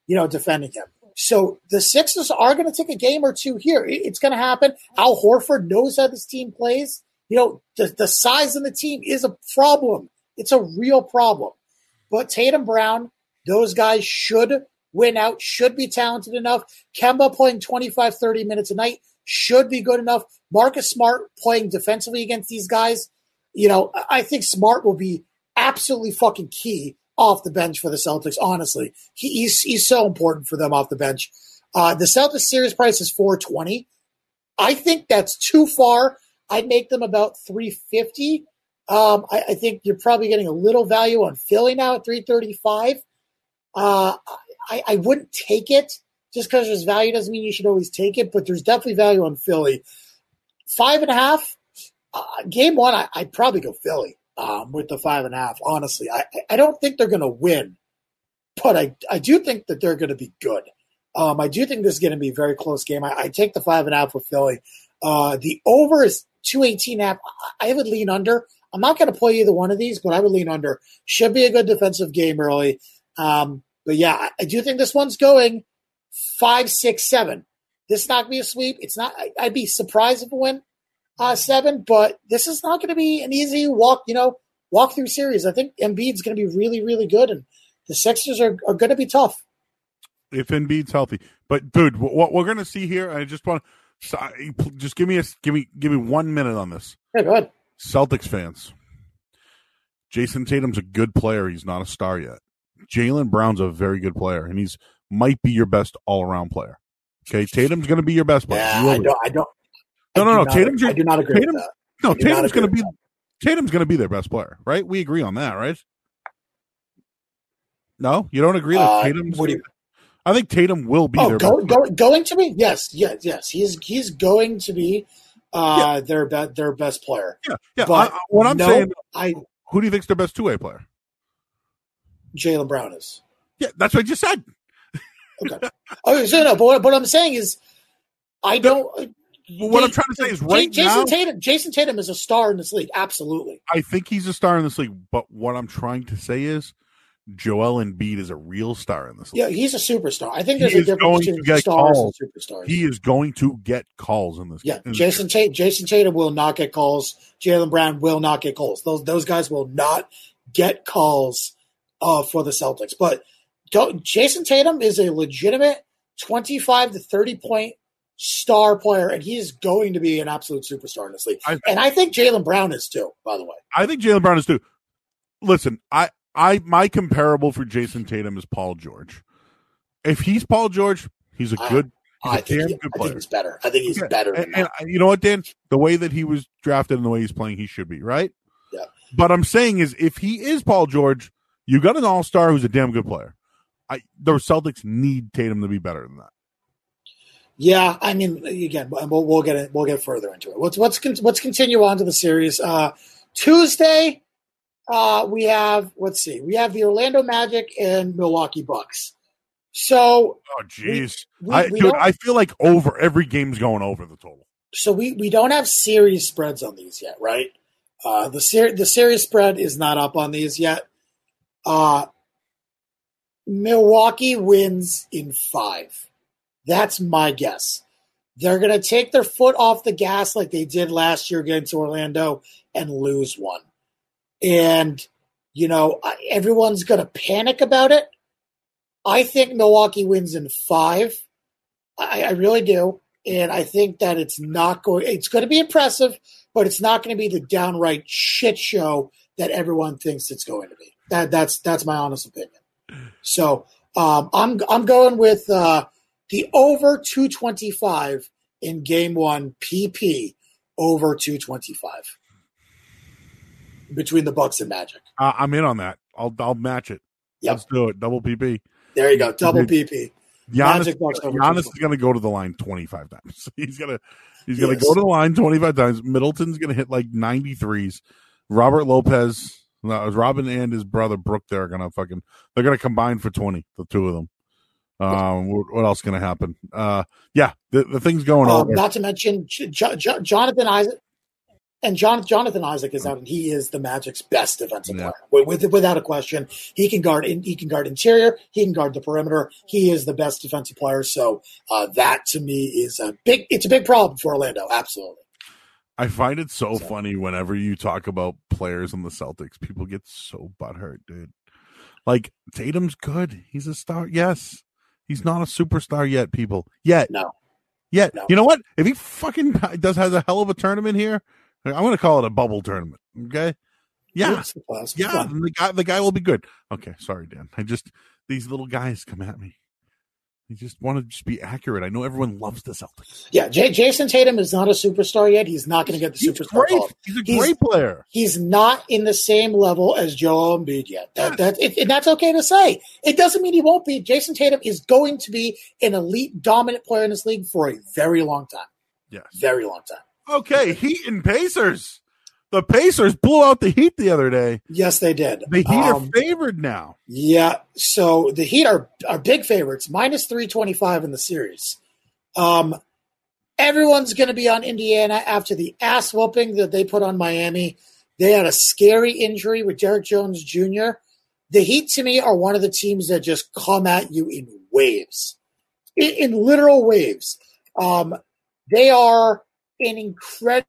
you know, defending him. So the Sixers are going to take a game or two here. It's going to happen. Al Horford knows how this team plays. You know, the, the size of the team is a problem. It's a real problem. But Tatum, Brown, those guys should win out, should be talented enough. Kemba playing twenty-five, thirty minutes a night should be good enough. Marcus Smart playing defensively against these guys. You know, I think Smart will be absolutely fucking key off the bench for the Celtics, honestly. He, he's he's so important for them off the bench. Uh, the Celtics series price is four twenty. I think that's too far. I'd make them about three fifty. Um, I, I think you're probably getting a little value on Philly now at three thirty-five. Uh, I, I wouldn't take it. Just because there's value doesn't mean you should always take it, but there's definitely value on Philly. Five and a half. Uh, game one, I, I'd probably go Philly um, with the five and a half, honestly. I, I don't think they're going to win, but I, I do think that they're going to be good. Um, I do think this is going to be a very close game. I, I take the five and a half with Philly. Uh, the over is two eighteen and a half. I, I would lean under. I'm not going to play either one of these, but I would lean under. Should be a good defensive game early. Um, but yeah, I, I do think this one's going five, six, seven. This is not going to be a sweep. It's not. I, I'd be surprised if it went uh, seven, but this is not going to be an easy walk. You know, walk through series. I think Embiid's going to be really, really good, and the Sixers are, are going to be tough.
If Embiid's healthy, but dude, what we're going to see here, I just want to just give me a give me give me one minute on this.
Hey, go ahead.
Celtics fans, Jason Tatum's a good player. He's not a star yet. Jaylen Brown's a very good player, and he's might be your best all-around player. Okay, Tatum's going to be your best player.
Yeah, I don't. I don't.
No,
I
no,
do
no.
not,
Tatum's. Your,
I do not agree
Tatum,
with that.
No, Tatum's going to be. Tatum's going to be their best player, right? We agree on that, right? No, you don't agree that
uh,
Tatum's.
What do you,
I think Tatum will be
oh,
their
go,
best
go,
player.
going to be yes, yes, yes. He's he's going to be uh, yeah. their be, their best player.
Yeah, yeah.
But
I, what I'm
no,
saying,
I
who do you think's their best two-way player?
Jaylen Brown is.
Yeah, that's what I just said.
Okay. Okay, so no, but what, what I'm saying is, I don't.
Well, what they, I'm trying to say is, right
Jason
now,
Tatum. Jason Tatum is a star in this league. Absolutely.
I think he's a star in this league. But what I'm trying to say is, Joel Embiid is a real star in this league.
Yeah, he's a superstar. I think there's
he
a difference between stars calls. and superstars.
He is going to get calls in this.
Yeah,
in
Jason Tatum. Jason Tatum will not get calls. Jaylen Brown will not get calls. Those those guys will not get calls uh, for the Celtics. But don't, Jason Tatum is a legitimate twenty-five to thirty point star player, and he is going to be an absolute superstar in this league. I, and I think Jaylen Brown is too, by the way.
I think Jaylen Brown is too. Listen, I, I my comparable for Jason Tatum is Paul George. If he's Paul George, he's a good he's
I,
a
think
damn
he,
good
I
player.
think he's better. I think he's
okay.
better.
And, and you know what, Dan? The way that he was drafted and the way he's playing, he should be, right?
Yeah.
But I'm saying is, if he is Paul George, you got an all-star who's a damn good player. I, the Celtics need Tatum to be better than that.
Yeah, I mean, again, we'll, we'll get it. We'll get further into it. Let's let's let's continue on to the series. Uh, Tuesday, uh, we have let's see, we have the Orlando Magic and Milwaukee Bucks. So,
oh jeez,
I,
I feel like over every game's going over the total.
So we, we don't have series spreads on these yet, right? Uh, the ser- the series spread is not up on these yet. Uh, Milwaukee wins in five. That's my guess. They're going to take their foot off the gas like they did last year against Orlando and lose one. And, you know, everyone's going to panic about it. I think Milwaukee wins in five. I, I really do. And I think that it's not going – it's going to be impressive, but it's not going to be the downright shit show that everyone thinks it's going to be. That That's that's my honest opinion. So um, I'm I'm going with uh, the over two twenty-five in game one P P over two twenty-five between the Bucks and Magic.
Uh, I'm in on that. I'll I'll match it. Yep. Let's do it. Double P P.
There you go. Double P P.
Giannis, Giannis is going to go to the line twenty-five times. He's going to he's going to yes. go to the line twenty-five times. Middleton's going to hit like ninety-threes. Robert Lopez. No, Robin and his brother Brook, they're gonna fucking they're gonna combine for twenty, the two of them. Um, what, what else gonna happen? Uh, yeah, the, the thing's going
um,
over.
Not to mention J- J- Jonathan Isaac. And John, Jonathan Isaac is out, and he is the Magic's best defensive
Yeah.
player, with, without a question. He can guard. He can guard interior. He can guard the perimeter. He is the best defensive player. So uh, that to me is a big. It's a big problem for Orlando. Absolutely.
I find it so,
So-
funny whenever you talk about players in the Celtics. People get so butthurt, dude. Like, Tatum's good. He's a star. Yes. He's not a superstar yet, people. Yet.
No.
Yet.
No.
You know what? If he fucking does has a hell of a tournament here, I'm going to call it a bubble tournament. Okay? Yeah.
It's the playoffs.
Yeah.
Fun.
then The guy, the guy will be good. Okay. Sorry, Dan. I just, these little guys come at me. They just want to just be accurate. I know everyone loves the Celtics.
Yeah, J- Jason Tatum is not a superstar yet. He's not going to get the
He's
superstar
great.
call.
He's a
He's-
great player.
He's not in the same level as Joel Embiid yet. That, that, it, and that's okay to say. It doesn't mean he won't be. Jason Tatum is going to be an elite, dominant player in this league for a very long time.
Yes.
Very long time.
Okay, Heat and Pacers. The Pacers blew out the Heat the other day.
Yes, they did.
The Heat
Um,
are favored now.
Yeah, so the Heat are, are big favorites, minus three twenty-five in the series. Um, everyone's going to be on Indiana after the ass whooping that they put on Miami. They had a scary injury with Derek Jones Junior The Heat, to me, are one of the teams that just come at you in waves, in, in literal waves. Um, they are an incredible,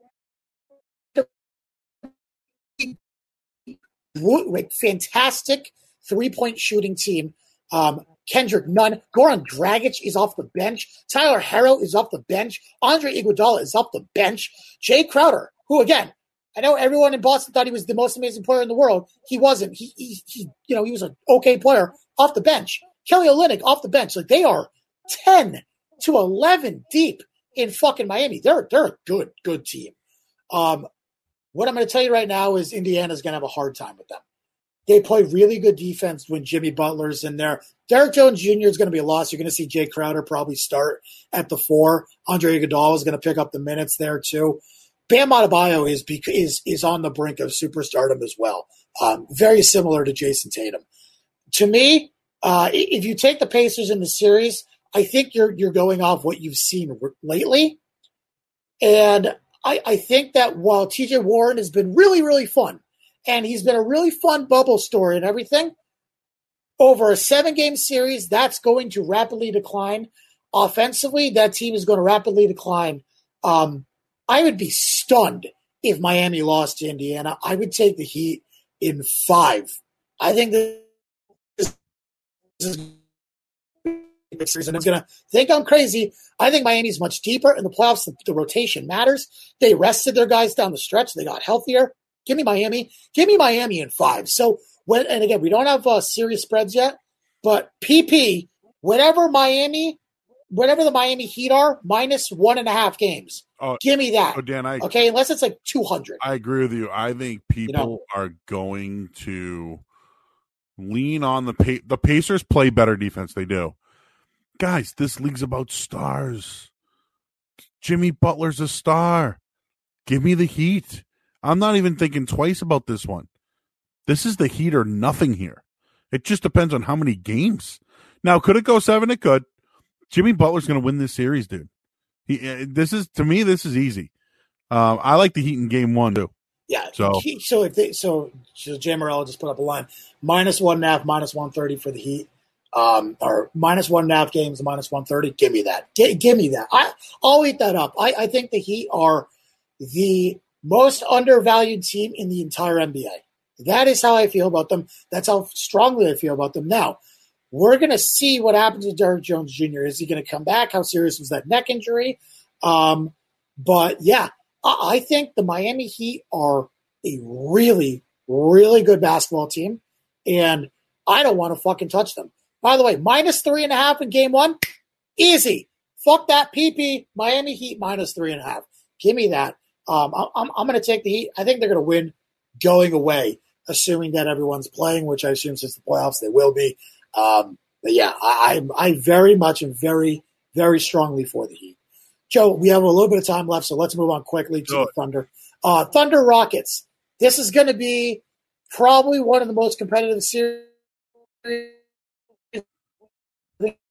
like, fantastic three-point shooting team. Um, Kendrick Nunn, Goran Dragic is off the bench. Tyler Herro is off the bench. Andre Iguodala is off the bench. Jay Crowder, who again, I know everyone in Boston thought he was the most amazing player in the world. He wasn't. He, he, he you know, he was an okay player off the bench. Kelly Olynyk off the bench. Like, they are ten to eleven deep in fucking Miami. They're they're a good good team. Um, what I'm going to tell you right now is Indiana's going to have a hard time with them. They play really good defense when Jimmy Butler's in there. Derek Jones Junior is going to be a loss. You're going to see Jay Crowder probably start at the four. Andre Iguodala is going to pick up the minutes there too. Bam Adebayo is is is on the brink of superstardom as well. Um, very similar to Jason Tatum. To me, uh, if you take the Pacers in the series, I think you're you're going off what you've seen lately, and I, I think that while T J Warren has been really really fun, and he's been a really fun bubble story and everything, over a seven-game series, that's going to rapidly decline. Offensively, that team is going to rapidly decline. Um, I would be stunned if Miami lost to Indiana. I would take the Heat in five. I think this is a series, and I'm going to think I'm crazy. I think Miami's much deeper in the playoffs. The, the rotation matters. They rested their guys down the stretch. They got healthier. Give me Miami. Give me Miami in five. So, when, and again, we don't have uh, series spreads yet, but P P, whatever Miami, whatever the Miami Heat are, minus one and a half games.
Oh,
Give me that.
Oh, Dan, I
Okay, unless it's like two hundred.
I agree with you. I think people
You know?
are going to lean on the pa- the Pacers play better defense. They do. Guys, this league's about stars. Jimmy Butler's a star. Give me the Heat. I'm not even thinking twice about this one. This is the Heat or nothing here. It just depends on how many games. Now, could it go seven? It could. Jimmy Butler's going to win this series, dude. He, this is to me, this is easy. Um, I like the Heat in game one too.
Yeah.
So-
he- so if they, so, so Jay Morello just put up a line: minus one and a half, minus one thirty for the Heat, um, or minus one and a half games, minus one thirty. Give me that. G- give me that. I, I'll eat that up. I, I think the Heat are the most undervalued team in the entire N B A. That is how I feel about them. That's how strongly I feel about them. Now, we're going to see what happens with Derek Jones Junior Is he going to come back? How serious was that neck injury? Um, but, yeah, I, I think the Miami Heat are a really, really good basketball team, and I don't want to fucking touch them. By the way, minus three and a half in game one, easy. Fuck that P P. Miami Heat minus three and a half. Give me that. Um, I, I'm, I'm going to take the Heat. I think they're going to win going away, assuming that everyone's playing, which I assume since the playoffs they will be. Um, but yeah, I, I, I very much and very, very strongly for the Heat. Joe, we have a little bit of time left, so let's move on quickly to
Good.
the Thunder. Uh, Thunder Rockets. This is going to be probably one of the most competitive series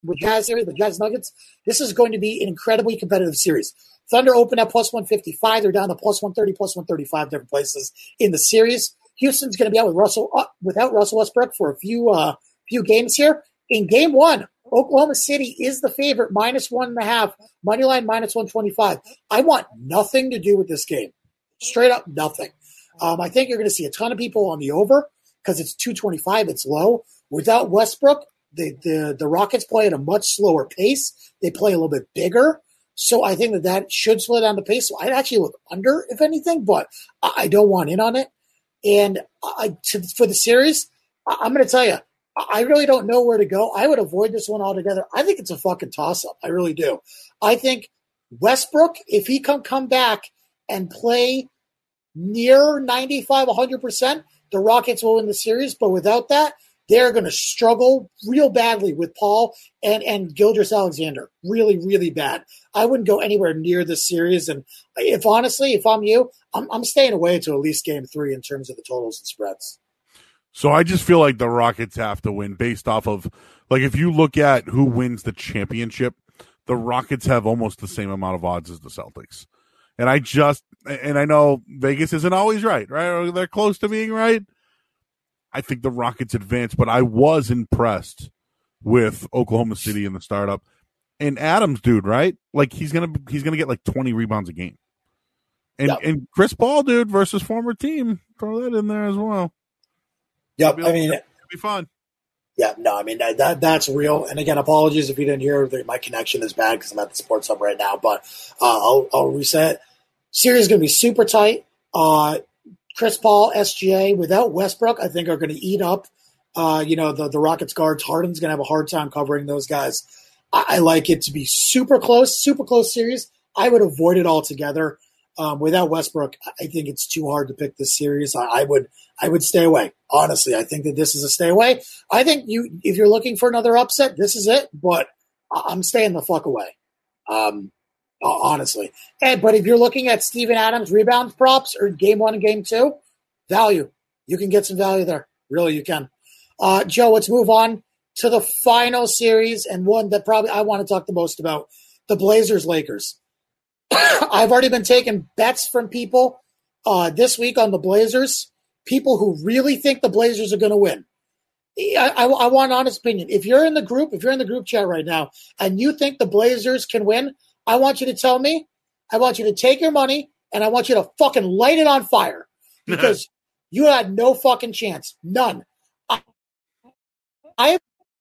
with Jazz series, the Jazz Nuggets, this is going to be an incredibly competitive series. Thunder opened at plus one fifty-five. They're down to plus one thirty, plus one thirty-five different places in the series. Houston's going to be out with Russell uh, without Russell Westbrook for a few uh, few games here. In game one, Oklahoma City is the favorite, minus one and a half. Money line minus one twenty-five. I want nothing to do with this game. Straight up nothing. Um, I think you're going to see a ton of people on the over because it's two twenty-five. It's low. Without Westbrook, the, the, the Rockets play at a much slower pace. They play a little bit bigger. So I think that that should slow down the pace. So I'd actually look under, if anything, but I don't want in on it. And I, to, for the series, I'm going to tell you, I really don't know where to go. I would avoid this one altogether. I think it's a fucking toss-up. I really do. I think Westbrook, if he can come back and play near ninety-five, one hundred percent, the Rockets will win the series. But without that, they're going to struggle real badly with Paul and, and Gilgeous-Alexander. Really, really bad. I wouldn't go anywhere near this series. And if honestly, if I'm you, I'm, I'm staying away to at least game three in terms of the totals and spreads.
So I just feel like the Rockets have to win based off of, like, if you look at who wins the championship, the Rockets have almost the same amount of odds as the Celtics. And I just, and I know Vegas isn't always right, right? Or they're close to being right. I think the Rockets advance, but I was impressed with Oklahoma City in the startup. And Adams, dude, right? Like, he's gonna he's gonna get like twenty rebounds a game. And
Yep.
and Chris Paul, dude, versus former team, throw that in there as well.
Yep,
It'll
I
be,
mean,
it'll be fun.
Yeah, no, I mean, that, that that's real. And again, apologies if you didn't hear. My connection is bad because I'm at the Sports Hub right now, but uh, I'll, I'll reset. Series is going to be super tight. Uh, Chris Paul, S G A, without Westbrook, I think are going to eat up, uh, you know, the, the Rockets guards. Harden's going to have a hard time covering those guys. I, I like it to be super close, super close series. I would avoid it altogether. Um, without Westbrook, I think it's too hard to pick this series. I, I would, I would stay away. Honestly, I think that this is a stay away. I think you, if you're looking for another upset, this is it. But I'm staying the fuck away. Um, honestly, and but if you're looking at Steven Adams rebounds props or game one and game two, value, you can get some value there. Really, you can. Uh, Joe, let's move on to the final series and one that probably I want to talk the most about: the Blazers Lakers. I've already been taking bets from people uh, this week on the Blazers, people who really think the Blazers are going to win. I, I, I want an honest opinion. If you're in the group, if you're in the group chat right now and you think the Blazers can win, I want you to tell me. I want you to take your money and I want you to fucking light it on fire because you had no fucking chance. None. I, I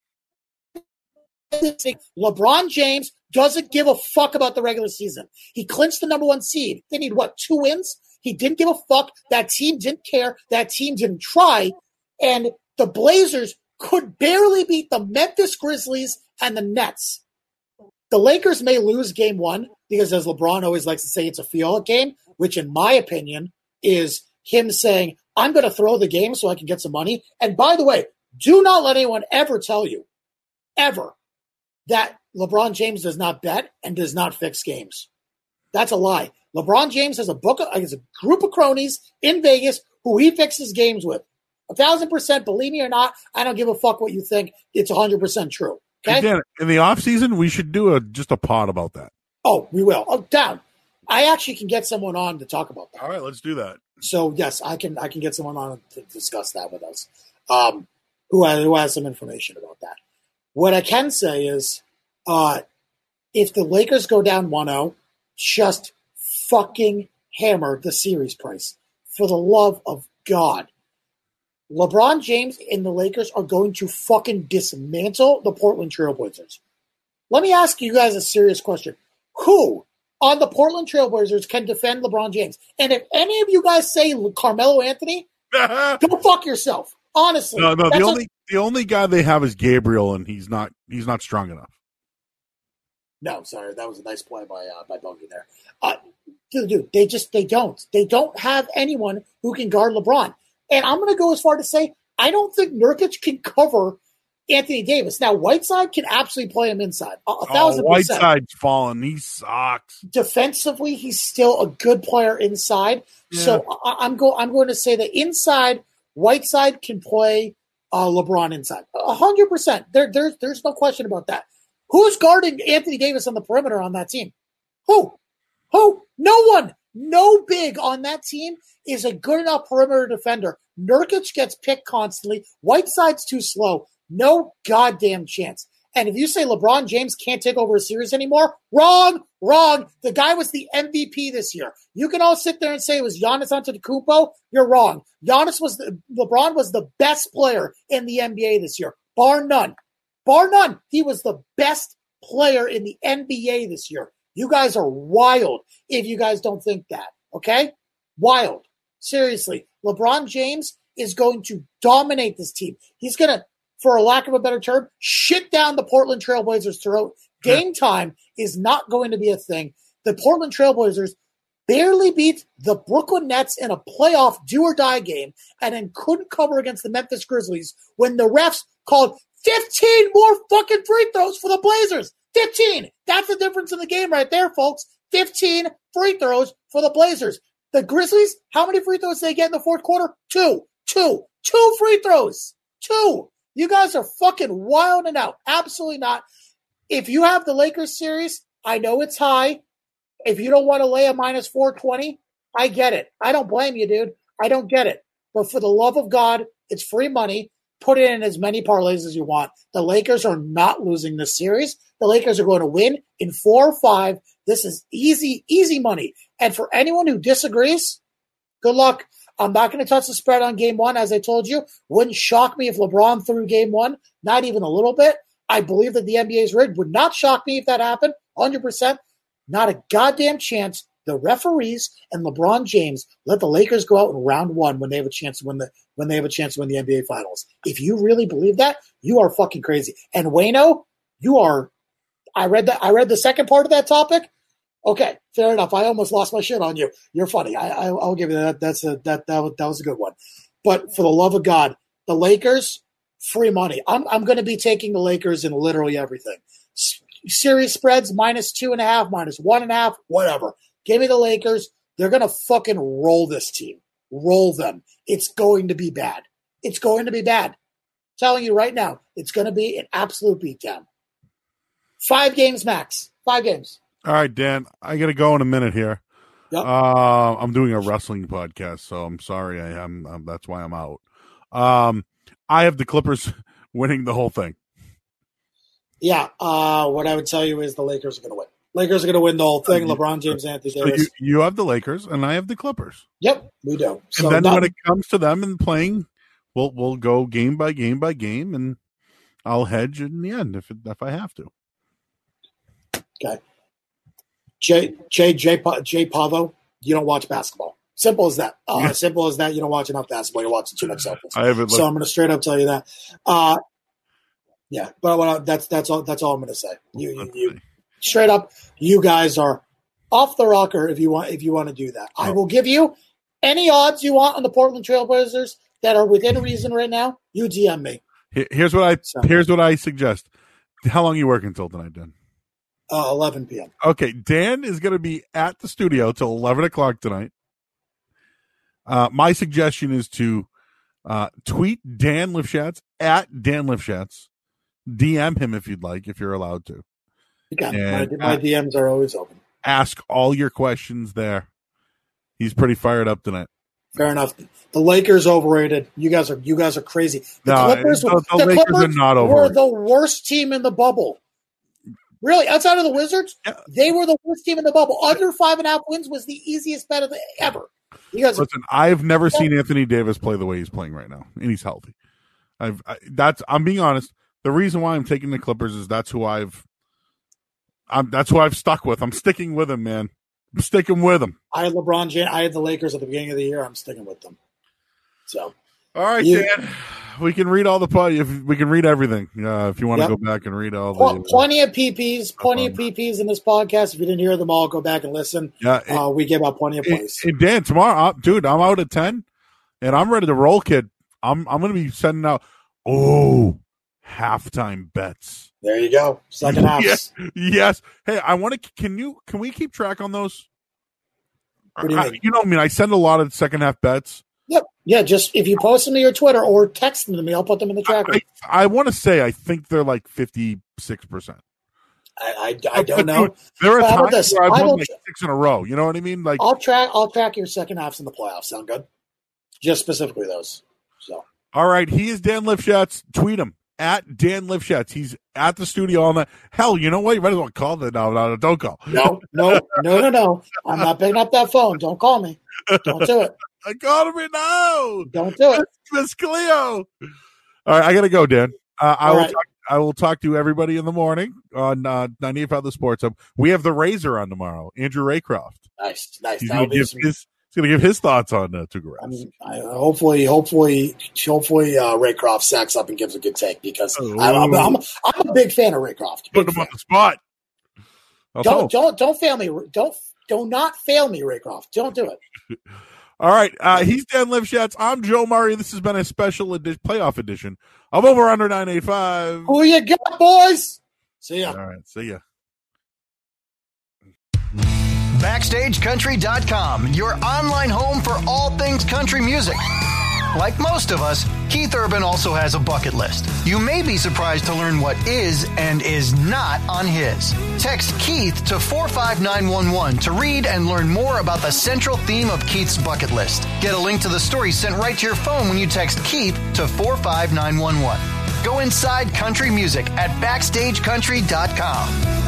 LeBron James doesn't give a fuck about the regular season. He clinched the number one seed. They need, what, two wins? He didn't give a fuck. That team didn't care. That team didn't try. And the Blazers could barely beat the Memphis Grizzlies and the Nets. The Lakers may lose game one because, as LeBron always likes to say, it's a feel game, which in my opinion is him saying, I'm going to throw the game so I can get some money. And by the way, do not let anyone ever tell you, ever, that LeBron James does not bet and does not fix games. That's a lie. LeBron James has a book, has a group of cronies in Vegas who he fixes games with. A thousand percent, believe me or not, I don't give a fuck what you think. It's a hundred percent true. Okay?
Again, in the off season, we should do a just a pod about that.
Oh, we will. Oh, down. I actually can get someone on to talk about that.
All right, let's do that.
So yes, I can. I can get someone on to discuss that with us. Um, who has, who has some information about that. What I can say is, uh, if the Lakers go down one oh, just fucking hammer the series price. For the love of God. LeBron James and the Lakers are going to fucking dismantle the Portland Trail Blazers. Let me ask you guys a serious question. Who on the Portland Trail Blazers can defend LeBron James? And if any of you guys say Carmelo Anthony, go fuck yourself. Honestly.
No, no, the
a-
only the only guy they have is Gabriel, and he's not he's not strong enough.
No, sorry, that was a nice play by uh, by Bogey there. Uh, dude, dude, they just they don't. They don't have anyone who can guard LeBron. And I'm going to go as far to say I don't think Nurkic can cover Anthony Davis. Now, Whiteside can absolutely play him inside. A, a thousand
oh,
percent.
Whiteside's fallen. He sucks.
Defensively, he's still a good player inside.
Yeah.
So I, I'm go. I'm going to say that inside, Whiteside can play uh, LeBron inside. A hundred percent. There, there's there's no question about that. Who's guarding Anthony Davis on the perimeter on that team? Who? Who? No one. No big on that team is a good enough perimeter defender. Nurkic gets picked constantly. Whiteside's too slow. No goddamn chance. And if you say LeBron James can't take over a series anymore, wrong, wrong. The guy was the M V P this year. You can all sit there and say it was Giannis Antetokounmpo. You're wrong. Giannis was the, LeBron was the best player in the N B A this year, bar none. Bar none. He was the best player in the N B A this year. You guys are wild if you guys don't think that, okay? Wild. Seriously. LeBron James is going to dominate this team. He's going to, for a lack of a better term, shit down the Portland Trailblazers' throat. Game time is not going to be a thing. The Portland Trailblazers barely beat the Brooklyn Nets in a playoff do-or-die game and then couldn't cover against the Memphis Grizzlies when the refs called fifteen more fucking free throws for the Blazers. fifteen. That's the difference in the game right there, folks. fifteen free throws for the Blazers. The Grizzlies, how many free throws did they get in the fourth quarter? Two. Two. Two free throws. Two. You guys are fucking wilding out. Absolutely not. If you have the Lakers series, I know it's high. If you don't want to lay a minus four twenty, I get it. I don't blame you, dude. I don't get it. But for the love of God, it's free money. Put it in as many parlays as you want. The Lakers are not losing this series. The Lakers are going to win in four or five. This is easy, easy money. And for anyone who disagrees, good luck. I'm not going to touch the spread on game one, as I told you. Wouldn't shock me if LeBron threw game one, not even a little bit. I believe that the N B A is rigged. Would not shock me if that happened, one hundred percent. Not a goddamn chance. The referees and LeBron James let the Lakers go out in round one when they have a chance to win the when they have a chance to win the N B A Finals. If you really believe that, you are fucking crazy. And Wayno, you are. I read that. I read the second part of that topic. Okay, fair enough. I almost lost my shit on you. You're funny. I, I I'll give you that. That's a that that was, that was a good one. But for the love of God, the Lakers, free money. I'm I'm going to be taking the Lakers in literally everything. S- series spreads minus two and a half, minus one and a half, whatever. Give me the Lakers. They're going to fucking roll this team. Roll them. It's going to be bad. It's going to be bad. I'm telling you right now, it's going to be an absolute beatdown. Five games max. Five games.
All right, Dan, I got to go in a minute here.
Yep.
Uh, I'm doing a wrestling podcast, so I'm sorry. I am. Um, that's why I'm out. Um, I have the Clippers winning the whole thing.
Yeah. Uh, what I would tell you is the Lakers are going to win. Lakers are going to win the whole thing. LeBron James, Anthony
So
Davis.
you, you have the Lakers, and I have the Clippers.
Yep, we do. So
and then
not,
when it comes to them and playing, we'll we'll go game by game by game, and I'll hedge in the end if it, if I have to.
Okay. Jay Jay Jay Jay Pavo, you don't watch basketball. Simple as that. Uh,
Yeah.
Simple as that. You don't watch enough basketball. You're watching too much Celtics.
I haven't.
So I'm going to straight up tell you that. Uh, yeah, but what I, that's that's all. That's all I'm going to say. You, you, you straight up. You guys are off the rocker if you want. If you want to do that, oh. I will give you any odds you want on the Portland Trailblazers that are within reason right now. You D M me.
Here's what I
So.
here's what I suggest. How long are you working until tonight, Dan?
Uh, eleven p.m.
Okay, Dan is going to be at the studio till eleven o'clock tonight. Uh, my suggestion is to uh, tweet Dan Lifshatz at Dan Lifshatz. D M him if you'd like, if you're allowed to.
Okay, my, my D Ms are always open.
Ask all your questions there. He's pretty fired up tonight.
Fair enough. The Lakers overrated. You guys are you guys are crazy. The
No,
Clippers,
the, the
the
Lakers
Clippers
are not
were
overrated.
the worst team in the bubble. Really, outside of the Wizards,
Yeah.
they were the worst team in the bubble. Under five and a half wins was the easiest bet of the, ever. You guys,
Listen, I've never seen Anthony Davis play the way he's playing right now, and he's healthy. I've I, that's I'm being honest. The reason why I'm taking the Clippers is that's who I've I'm that's who I've stuck with. I'm sticking with him, man. I'm sticking with him.
I had LeBron James. I had the Lakers at the beginning of the year. I'm sticking with them. So,
all right,
you,
Dan. We can read all the if we can read everything. Uh, if you want to
yep.
go back and read all
pl-
the
plenty of P Ps, plenty of P Ps in this podcast. If you didn't hear them all, go back and listen.
Yeah, it,
uh, we give out plenty of plays.
And Dan, tomorrow, uh, dude, I'm out at ten, and I'm ready to roll, kid. I'm I'm going to be sending out oh halftime bets.
There you go, second half.
Yes, yes. Hey, I want to. Can you? Can we keep track on those?
What do you
I,
mean?
you know, I mean, I send a lot of second half bets.
Yep. Yeah, just if you post them to your Twitter or text them to me, I'll put them in the tracker.
I, I want to say I think they're like fifty-six percent.
I, I, I don't know.
There are
How about
times
this?
where I've
I
won
will
like
tr-
six in a row. You know what I mean? Like,
I'll track. I'll track your second halves in the playoffs. Sound good? Just specifically those. So.
All right, he is Dan Lifshatz. Tweet him at Dan Lifshatz. He's at the studio all night. Hell, you know what? You might as well call that. No, no, no, don't call.
No, no, no, no, no. I'm not picking up that phone. Don't call me. Don't do it.
I called him now.
Don't do it.
Miss Cleo. All right, I gotta go, Dan. Uh, I
All
will.
right.
Talk, I will talk to everybody in the morning on uh, ninety-eight point five The Sports Hub. We have the Razor on tomorrow. Andrew Raycroft.
Nice, nice.
He's
That'll
gonna
be
give
some-
his. He's gonna give his thoughts on uh, Tuukka
I
Rask.
mean, I, hopefully, hopefully, hopefully, uh, Raycroft sacks up and gives a good take because
Oh.
I'm, I'm, I'm, I'm a big fan of Raycroft.
Put
Big
him on
fan.
the spot. I'll tell him.
Don't, don't, don't fail me. Don't, do not fail me, Raycroft. Don't do it.
All right, uh, he's Dan Lifshatz. I'm Joe Murray. This has been a special edi- playoff edition of Over Under nine eighty-five.
Who you got, boys? See ya.
All right, see ya.
Backstage Country dot com, your online home for all things country music. Like most of us, Keith Urban also has a bucket list. You may be surprised to learn what is and is not on his. Text Keith to four five nine one one to read and learn more about the central theme of Keith's bucket list. Get a link to the story sent right to your phone when you text Keith to four five nine one one. Go inside country music at Backstage Country dot com.